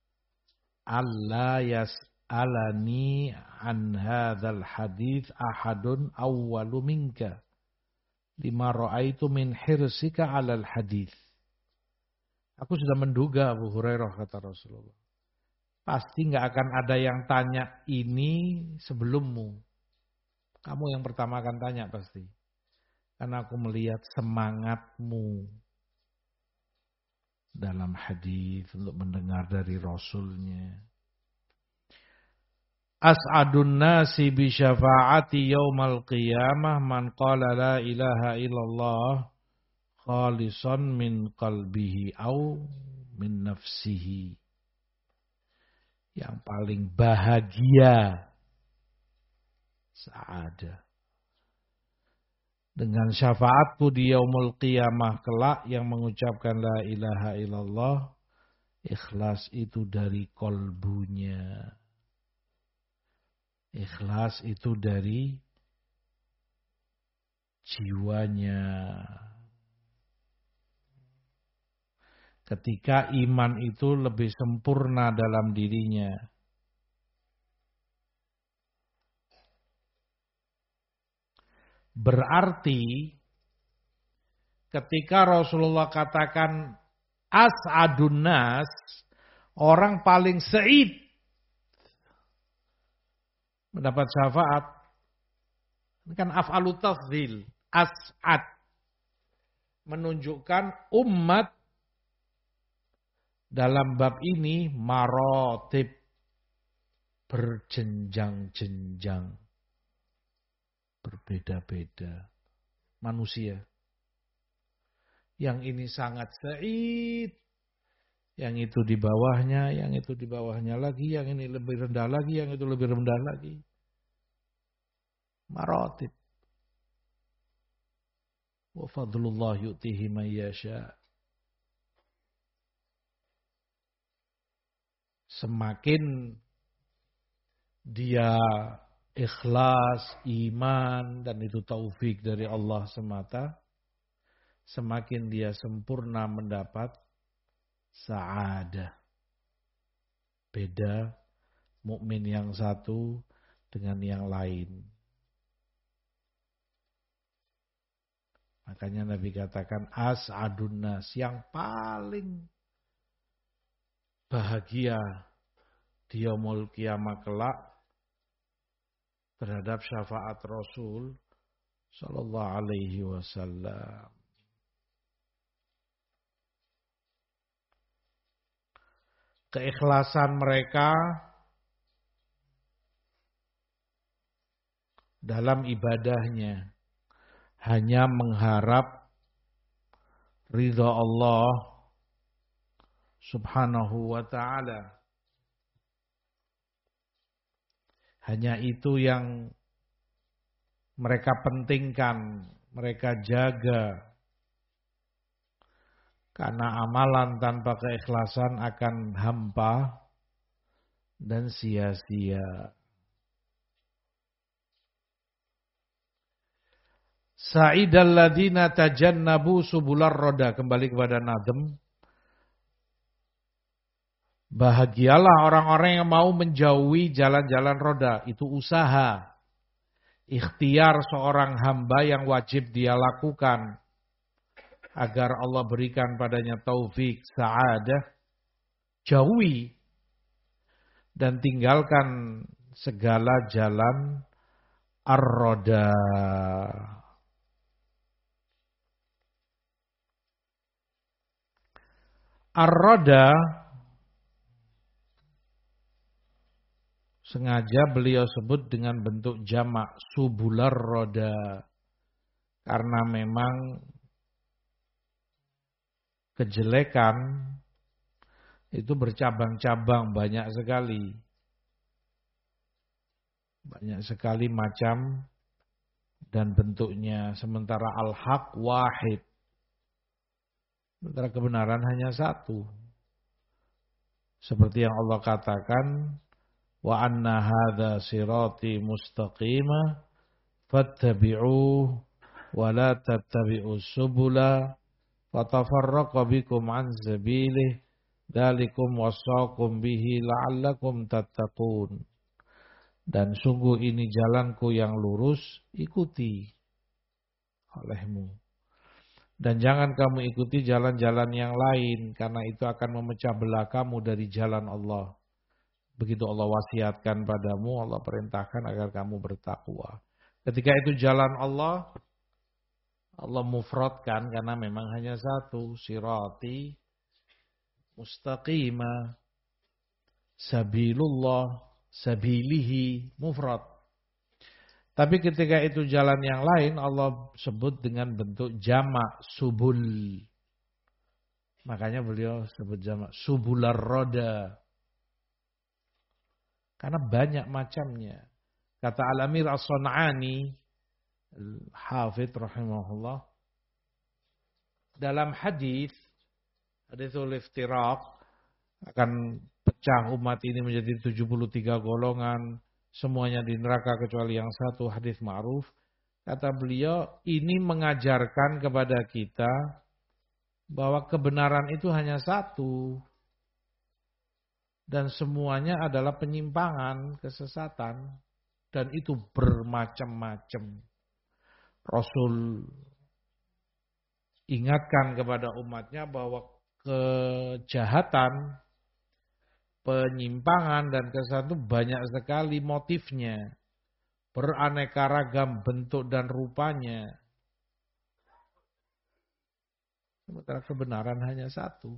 alla yas'alani an hadzal hadits ahadun awwalu minka lima ra'aitu min hirsika 'alal hadits. Aku sudah menduga, Abu Hurairah, kata Rasulullah, pasti enggak akan ada yang tanya ini sebelummu. Kamu yang pertama akan tanya pasti. Karena aku melihat semangatmu dalam hadis untuk mendengar dari Rasulnya. As'adun nasi bi syafa'ati yaumal qiyamah man qala la ilaha illallah khalisan min qalbihi au min nafsihi. Yang paling bahagia sa'adah dengan syafaatku di yaumul qiyamah kelak, yang mengucapkan la ilaha illallah, ikhlas itu dari kolbunya. Ikhlas itu dari jiwanya. Ketika iman itu lebih sempurna dalam dirinya. Berarti ketika Rasulullah katakan As'adun nas, orang paling sa'id mendapat syafaat. Ini kan af'alu tafdhil, as'ad. Menunjukkan umat dalam bab ini marotib, berjenjang-jenjang, berbeda-beda manusia. Yang ini sangat sa'id, yang itu di bawahnya, yang itu di bawahnya lagi, yang ini lebih rendah lagi, yang itu lebih rendah lagi. Maratib. Wa fadlullah yu'tihi man yasha. Semakin dia ikhlas, iman, dan itu taufik dari Allah semata, semakin dia sempurna mendapat sa'adah. Beda mukmin yang satu dengan yang lain. Makanya Nabi katakan as'adun nas, yang paling bahagia di yaumul qiyamah kelak terhadap syafaat Rasul sallallahu alaihi wasallam. Keikhlasan mereka dalam ibadahnya hanya mengharap ridha Allah subhanahu wa ta'ala. Hanya itu yang mereka pentingkan, mereka jaga. Karena amalan tanpa keikhlasan akan hampa dan sia-sia. Sa'idal ladina tajannabu subular roda. Kembali kepada Nadem. Bahagialah orang-orang yang mau menjauhi jalan-jalan roda. Itu usaha. Ikhtiar seorang hamba yang wajib dia lakukan. Agar Allah berikan padanya taufik, sa'adah, jauhi dan tinggalkan segala jalan ar-roda. Ar-roda sengaja beliau sebut dengan bentuk jamak, subular roda, karena memang kejelekan itu bercabang-cabang, banyak sekali. Banyak sekali macam dan bentuknya. Sementara al-haq wahid. Sementara kebenaran hanya satu. Seperti yang Allah katakan, wa anna hadza sirati mustaqima fattabi'uhu wa la tattabi'us subula fatafarraqa bikum an sabilihi dzalikum wasaqum bihi la'allakum tattaqun. Dan sungguh ini jalanku yang lurus, ikuti olehmu. Dan jangan kamu ikuti jalan-jalan yang lain, karena itu akan memecah belah kamu dari jalan Allah. Begitu Allah wasiatkan padamu, Allah perintahkan agar kamu bertakwa. Ketika itu jalan Allah, Allah mufradkan karena memang hanya satu, sirati mustaqimah, sabilullah, sabilihi, mufrad. Tapi ketika itu jalan yang lain, Allah sebut dengan bentuk jamak, subul. Makanya beliau sebut jamak, subular roda. Karena banyak macamnya. Kata Al-Amir As-Sun'ani, Al-Hafidh rahimahullah, dalam hadis haditsul iftiraq, akan pecah umat ini menjadi tujuh puluh tiga golongan, semuanya di neraka kecuali yang satu, hadis ma'ruf. Kata beliau, ini mengajarkan kepada kita bahwa kebenaran itu hanya satu. Dan semuanya adalah penyimpangan, kesesatan. Dan itu bermacam-macam. Rasul ingatkan kepada umatnya bahwa kejahatan, penyimpangan dan kesalahan itu banyak sekali motifnya. Beraneka ragam bentuk dan rupanya. Sementara kebenaran hanya satu.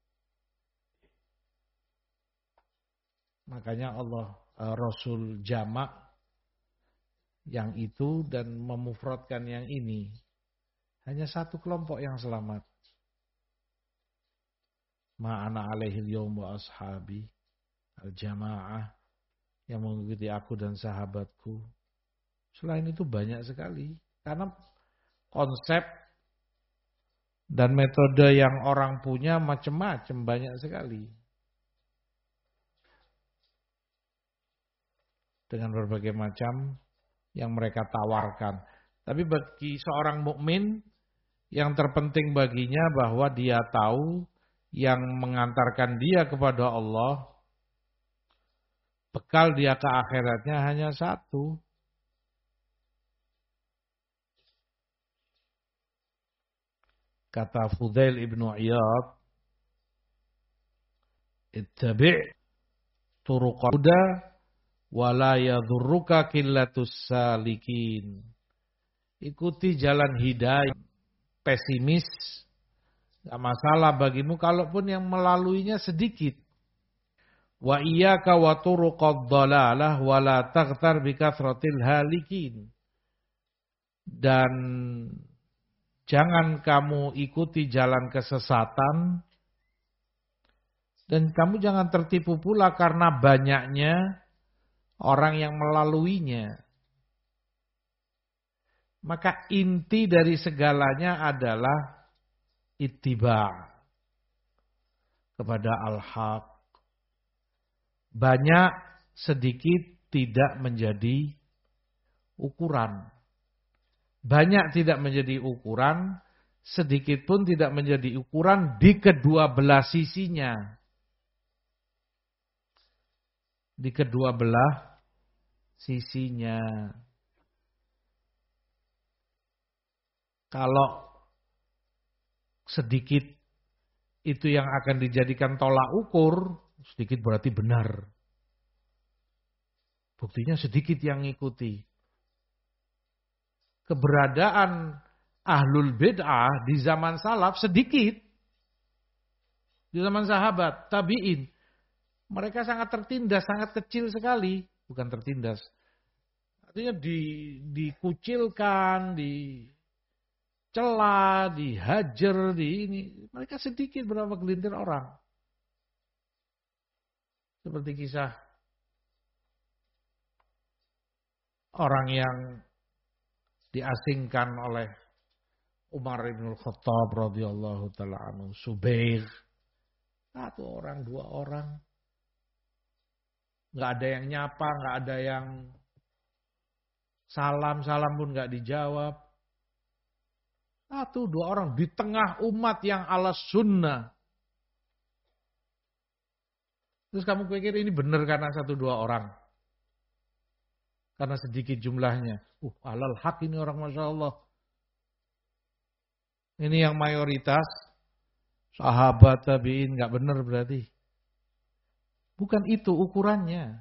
Makanya Allah Rasul jamak yang itu dan memufradkan yang ini. Hanya satu kelompok yang selamat. Ma'ana alaihil yawm wa ashabi al-jamaah yang mengikuti aku dan sahabatku. Selain itu banyak sekali. Karena konsep dan metode yang orang punya macam-macam, banyak sekali. Dengan berbagai macam yang mereka tawarkan. Tapi bagi seorang mukmin yang terpenting baginya bahwa dia tahu yang mengantarkan dia kepada Allah, bekal dia ke akhiratnya hanya satu. Kata Fudail ibnu Iyad, ittabi' turuqal huda wa la yadhurruka qillatus salikin. Ikuti jalan hidayah, pesimis, gak masalah bagimu kalaupun yang melaluinya sedikit. Wa iyyaka wa turuqad dhalalah wa la taghtar bi kathratil halikin. Dan jangan kamu ikuti jalan kesesatan dan kamu jangan tertipu pula karena banyaknya orang yang melaluinya. Maka inti dari segalanya adalah ittiba' kepada al-haq. Banyak sedikit tidak menjadi ukuran. Banyak tidak menjadi ukuran, sedikit pun tidak menjadi ukuran di kedua belah sisinya. Di kedua belah sisinya. Kalau sedikit itu yang akan dijadikan tolak ukur, sedikit berarti benar. Buktinya sedikit yang ngikuti. Keberadaan ahlul bid'ah di zaman salaf sedikit. Di zaman sahabat, tabi'in. Mereka sangat tertindas, sangat kecil sekali. Bukan tertindas. Artinya di, dikucilkan, dicela, dihajar, di ini. Mereka sedikit berapa gelintir orang. Seperti kisah orang yang diasingkan oleh Umar bin Khattab radhiyallahu taala anhu, Subair. Satu orang, dua orang. Enggak ada yang nyapa, enggak ada yang salam-salam pun enggak dijawab. Satu, dua orang di tengah umat yang ala sunnah. Terus kamu pikir ini benar karena satu dua orang? Karena sedikit jumlahnya. Uh, alal hak ini orang Masya Allah. Ini yang mayoritas. Sahabat tabi'in gak benar berarti. Bukan itu ukurannya.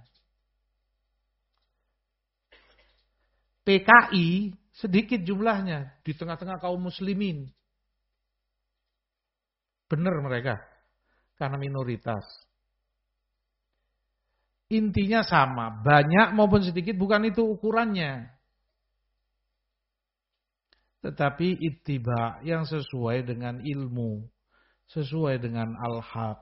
P K I sedikit jumlahnya. Di tengah-tengah kaum muslimin. Benar mereka. Karena minoritas. Intinya sama, banyak maupun sedikit bukan itu ukurannya. Tetapi ittiba yang sesuai dengan ilmu, sesuai dengan al-haq.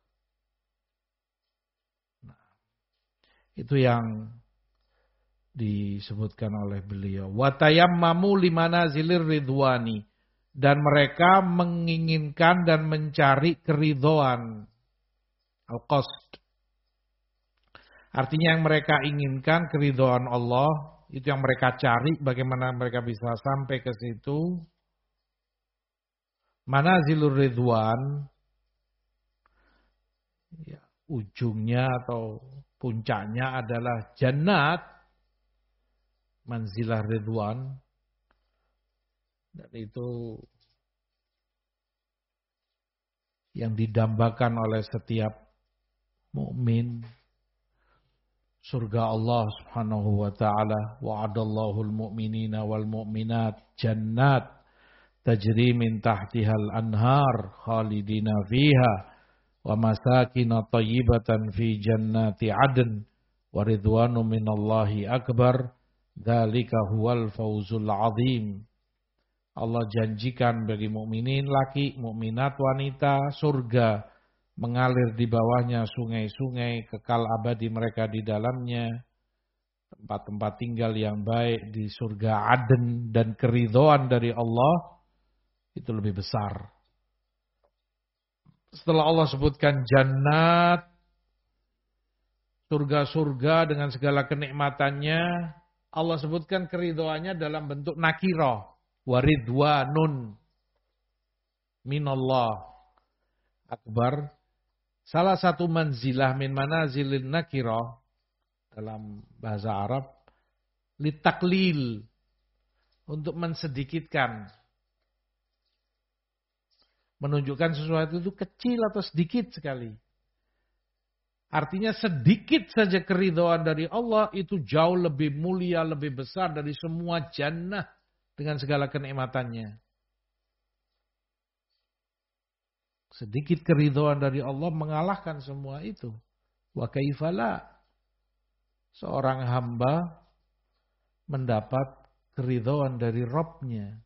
Nah, itu yang disebutkan oleh beliau. Watayammamu limanazilir ridwani. Dan mereka menginginkan dan mencari keridhaan. Al-qasd. Artinya yang mereka inginkan keridhaan Allah, itu yang mereka cari, bagaimana mereka bisa sampai ke situ. Manazilur ridwan, ya, ujungnya atau puncaknya adalah jannat, manzilah ridwan. Dan itu yang didambakan oleh setiap mukmin. Surga Allah Subhanahu wa taala, wa'adallahu al-mu'minina wal mu'minat jannat tajri min tahtihal anhar khalidina fiha wa masakin thayyibatan fi jannati adn wa ridwanu minallahi akbar dzalika huwal fawzul azim. Allah janjikan bagi mukminin laki, mukminat wanita surga, mengalir di bawahnya sungai-sungai, kekal abadi mereka di dalamnya, tempat-tempat tinggal yang baik di surga Aden, dan keridhaan dari Allah itu lebih besar. Setelah Allah sebutkan jannat, surga-surga dengan segala kenikmatannya, Allah sebutkan keridhaannya dalam bentuk nakirah, waridwanun minallah akbar. Salah satu manzilah min manazilin nakirah dalam bahasa Arab, litaklil, untuk mensedikitkan, menunjukkan sesuatu itu kecil atau sedikit sekali. Artinya sedikit saja keridhaan dari Allah itu jauh lebih mulia, lebih besar dari semua jannah dengan segala kenikmatannya. Sedikit keridhaan dari Allah mengalahkan semua itu. Wa kaifala, seorang hamba mendapat keridhaan dari Rabb-Nya.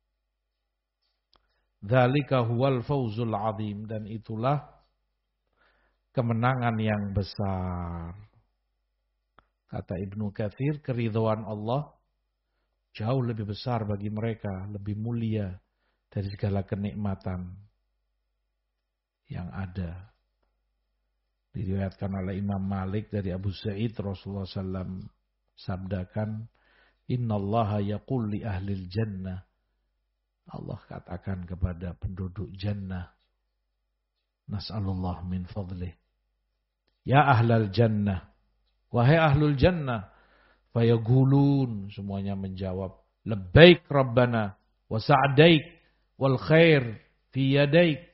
Dzalika huwal fawzul azim, dan itulah kemenangan yang besar. Kata Ibnu Katsir, keridhaan Allah jauh lebih besar bagi mereka, lebih mulia dari segala kenikmatan yang ada. Diriwayatkan oleh Imam Malik dari Abu Sa'id, Rasulullah sallallahu alaihi wasallam sabdakan, innallaha yaqul li ahlil jannah, Allah katakan kepada penduduk jannah, nas'alullah min fadlih, ya ahlal jannah, wahai ahlul jannah, fayaqulun, semuanya menjawab, labbaik rabbana wa sa'daik wal khair fi yadaik.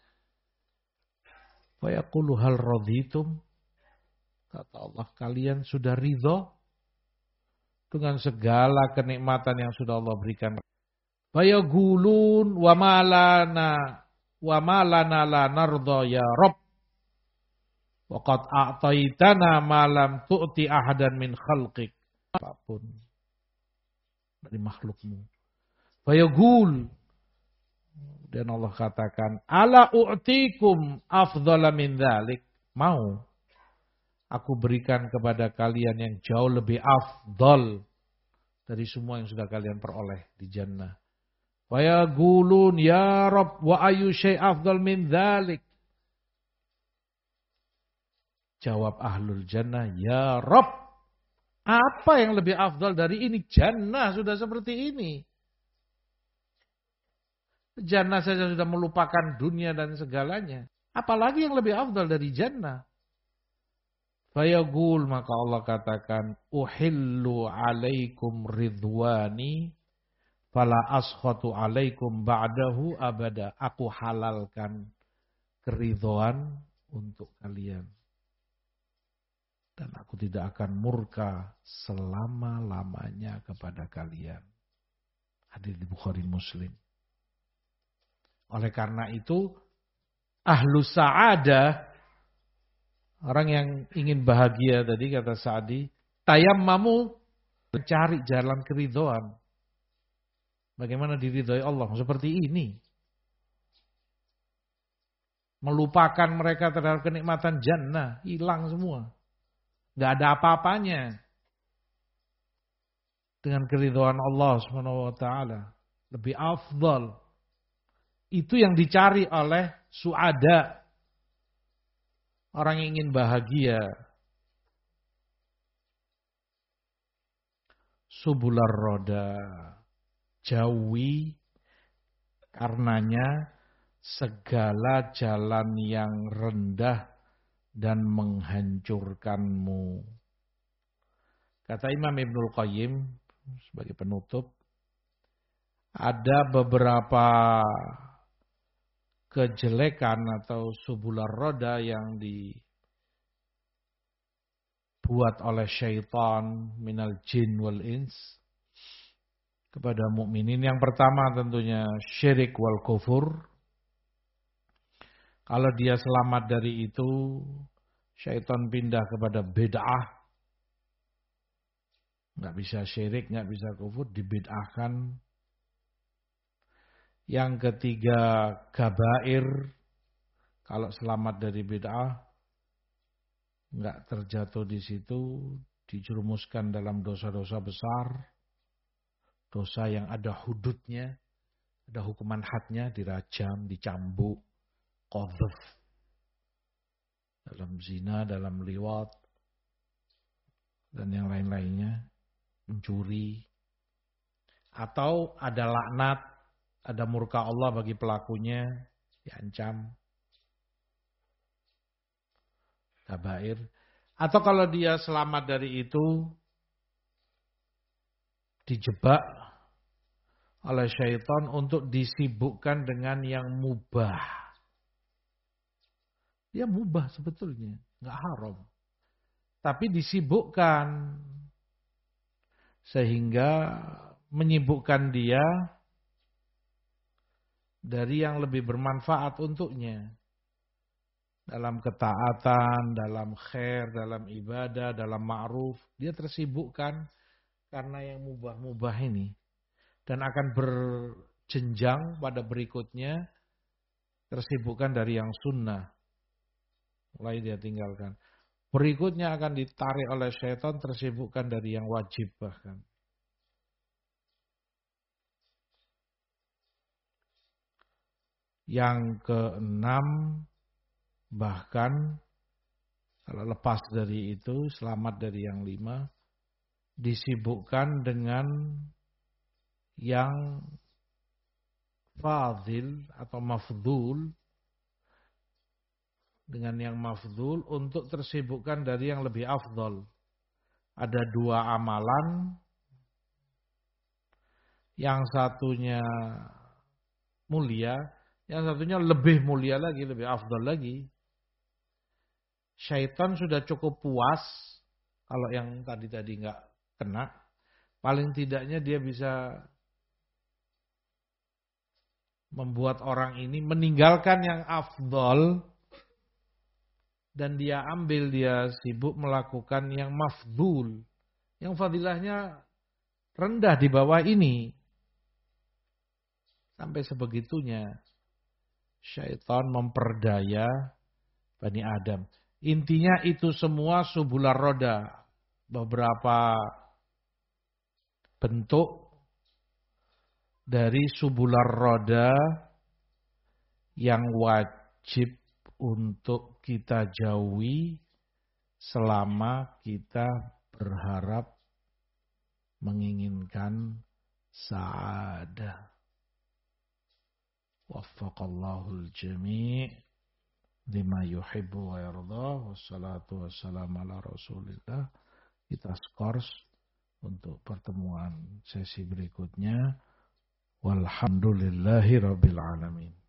Fayaqulu hal radhitum, kata Allah, kalian sudah ridha dengan segala kenikmatan yang sudah Allah berikan. Fayaqulun wa malana wa malana la nardha ya Rabb wa qad a'taitana ma lam tu'ti ahadan min khalqik, apapun dari makhlukmu. Fayaqul, dan Allah katakan, ala u'tikum afdhala min dzalik, mau aku berikan kepada kalian yang jauh lebih afdal dari semua yang sudah kalian peroleh di jannah. Wa yaqulun ya Rabb wa ayyu syai' afdal min dzalik. Jawab ahlul jannah, ya Rabb, apa yang lebih afdal dari ini? Jannah sudah seperti ini. Jannah saja sudah melupakan dunia dan segalanya. Apalagi yang lebih afdal dari jannah? Fayaqul, maka Allah katakan, uhillu alaikum ridwani fala askhatu alaikum ba'dahu abada. Aku halalkan keridhaan untuk kalian, dan aku tidak akan murka selama-lamanya kepada kalian. Hadis di Bukhari Muslim. Oleh karena itu, ahlu sa'adah, orang yang ingin bahagia tadi kata Sa'di, tayammamu, mencari jalan keridhaan. Bagaimana diridhai Allah? Seperti ini. Melupakan mereka terhadap kenikmatan jannah, hilang semua. Gak ada apa-apanya dengan keridhaan Allah subhanahu wa taala. Lebih afdal. Itu yang dicari oleh su'ada, orang yang ingin bahagia. Subular roda, jauhi karenanya segala jalan yang rendah dan menghancurkanmu. Kata Imam Ibnul Qayyim sebagai penutup, ada beberapa kejelekan atau subular roda yang dibuat oleh syaitan minal jin wal ins kepada mukminin. Yang pertama tentunya syirik wal kufur. Kalau dia selamat dari itu, syaitan pindah kepada bid'ah. Nggak bisa syirik, nggak bisa kufur, dibid'ahkan. Yang ketiga kabair. Kalau selamat dari bid'ah, nggak terjatuh di situ, dijerumuskan dalam dosa-dosa besar, dosa yang ada hududnya, ada hukuman hadnya, dirajam, dicambuk, qadhaf, dalam zina, dalam liwat, dan yang lain-lainnya, mencuri, atau ada laknat, ada murka Allah bagi pelakunya, diancam, kabair. Atau kalau dia selamat dari itu, dijebak oleh syaitan untuk disibukkan dengan yang mubah. Dia mubah sebetulnya, nggak haram. Tapi disibukkan sehingga menyibukkan dia dari yang lebih bermanfaat untuknya. Dalam ketaatan, dalam khair, dalam ibadah, dalam ma'ruf. Dia tersibukkan karena yang mubah-mubah ini. Dan akan berjenjang pada berikutnya tersibukkan dari yang sunnah. Mulai dia tinggalkan. Berikutnya akan ditarik oleh syaitan tersibukkan dari yang wajib bahkan. Yang keenam, bahkan kalau lepas dari itu, selamat dari yang lima, disibukkan dengan yang fadil atau mafdul, dengan yang mafdul untuk tersibukkan dari yang lebih afdol. Ada dua amalan, yang satunya mulia, yang satunya lebih mulia lagi, lebih afdol lagi. Syaitan sudah cukup puas kalau yang tadi-tadi nggak kena. Paling tidaknya dia bisa membuat orang ini meninggalkan yang afdol dan dia ambil, dia sibuk melakukan yang mafdul, yang fadilahnya rendah di bawah ini. Sampai sebegitunya syaitan memperdaya Bani Adam. Intinya itu semua subular roda. Beberapa bentuk dari subular roda yang wajib untuk kita jauhi selama kita berharap menginginkan sa'adah. Waffaqallahul jami' lima yuhibbu wa yardah. Wassalatu wassalamu ala rasulillah. Kita skors untuk pertemuan sesi berikutnya. Walhamdulillahi rabbil alamin.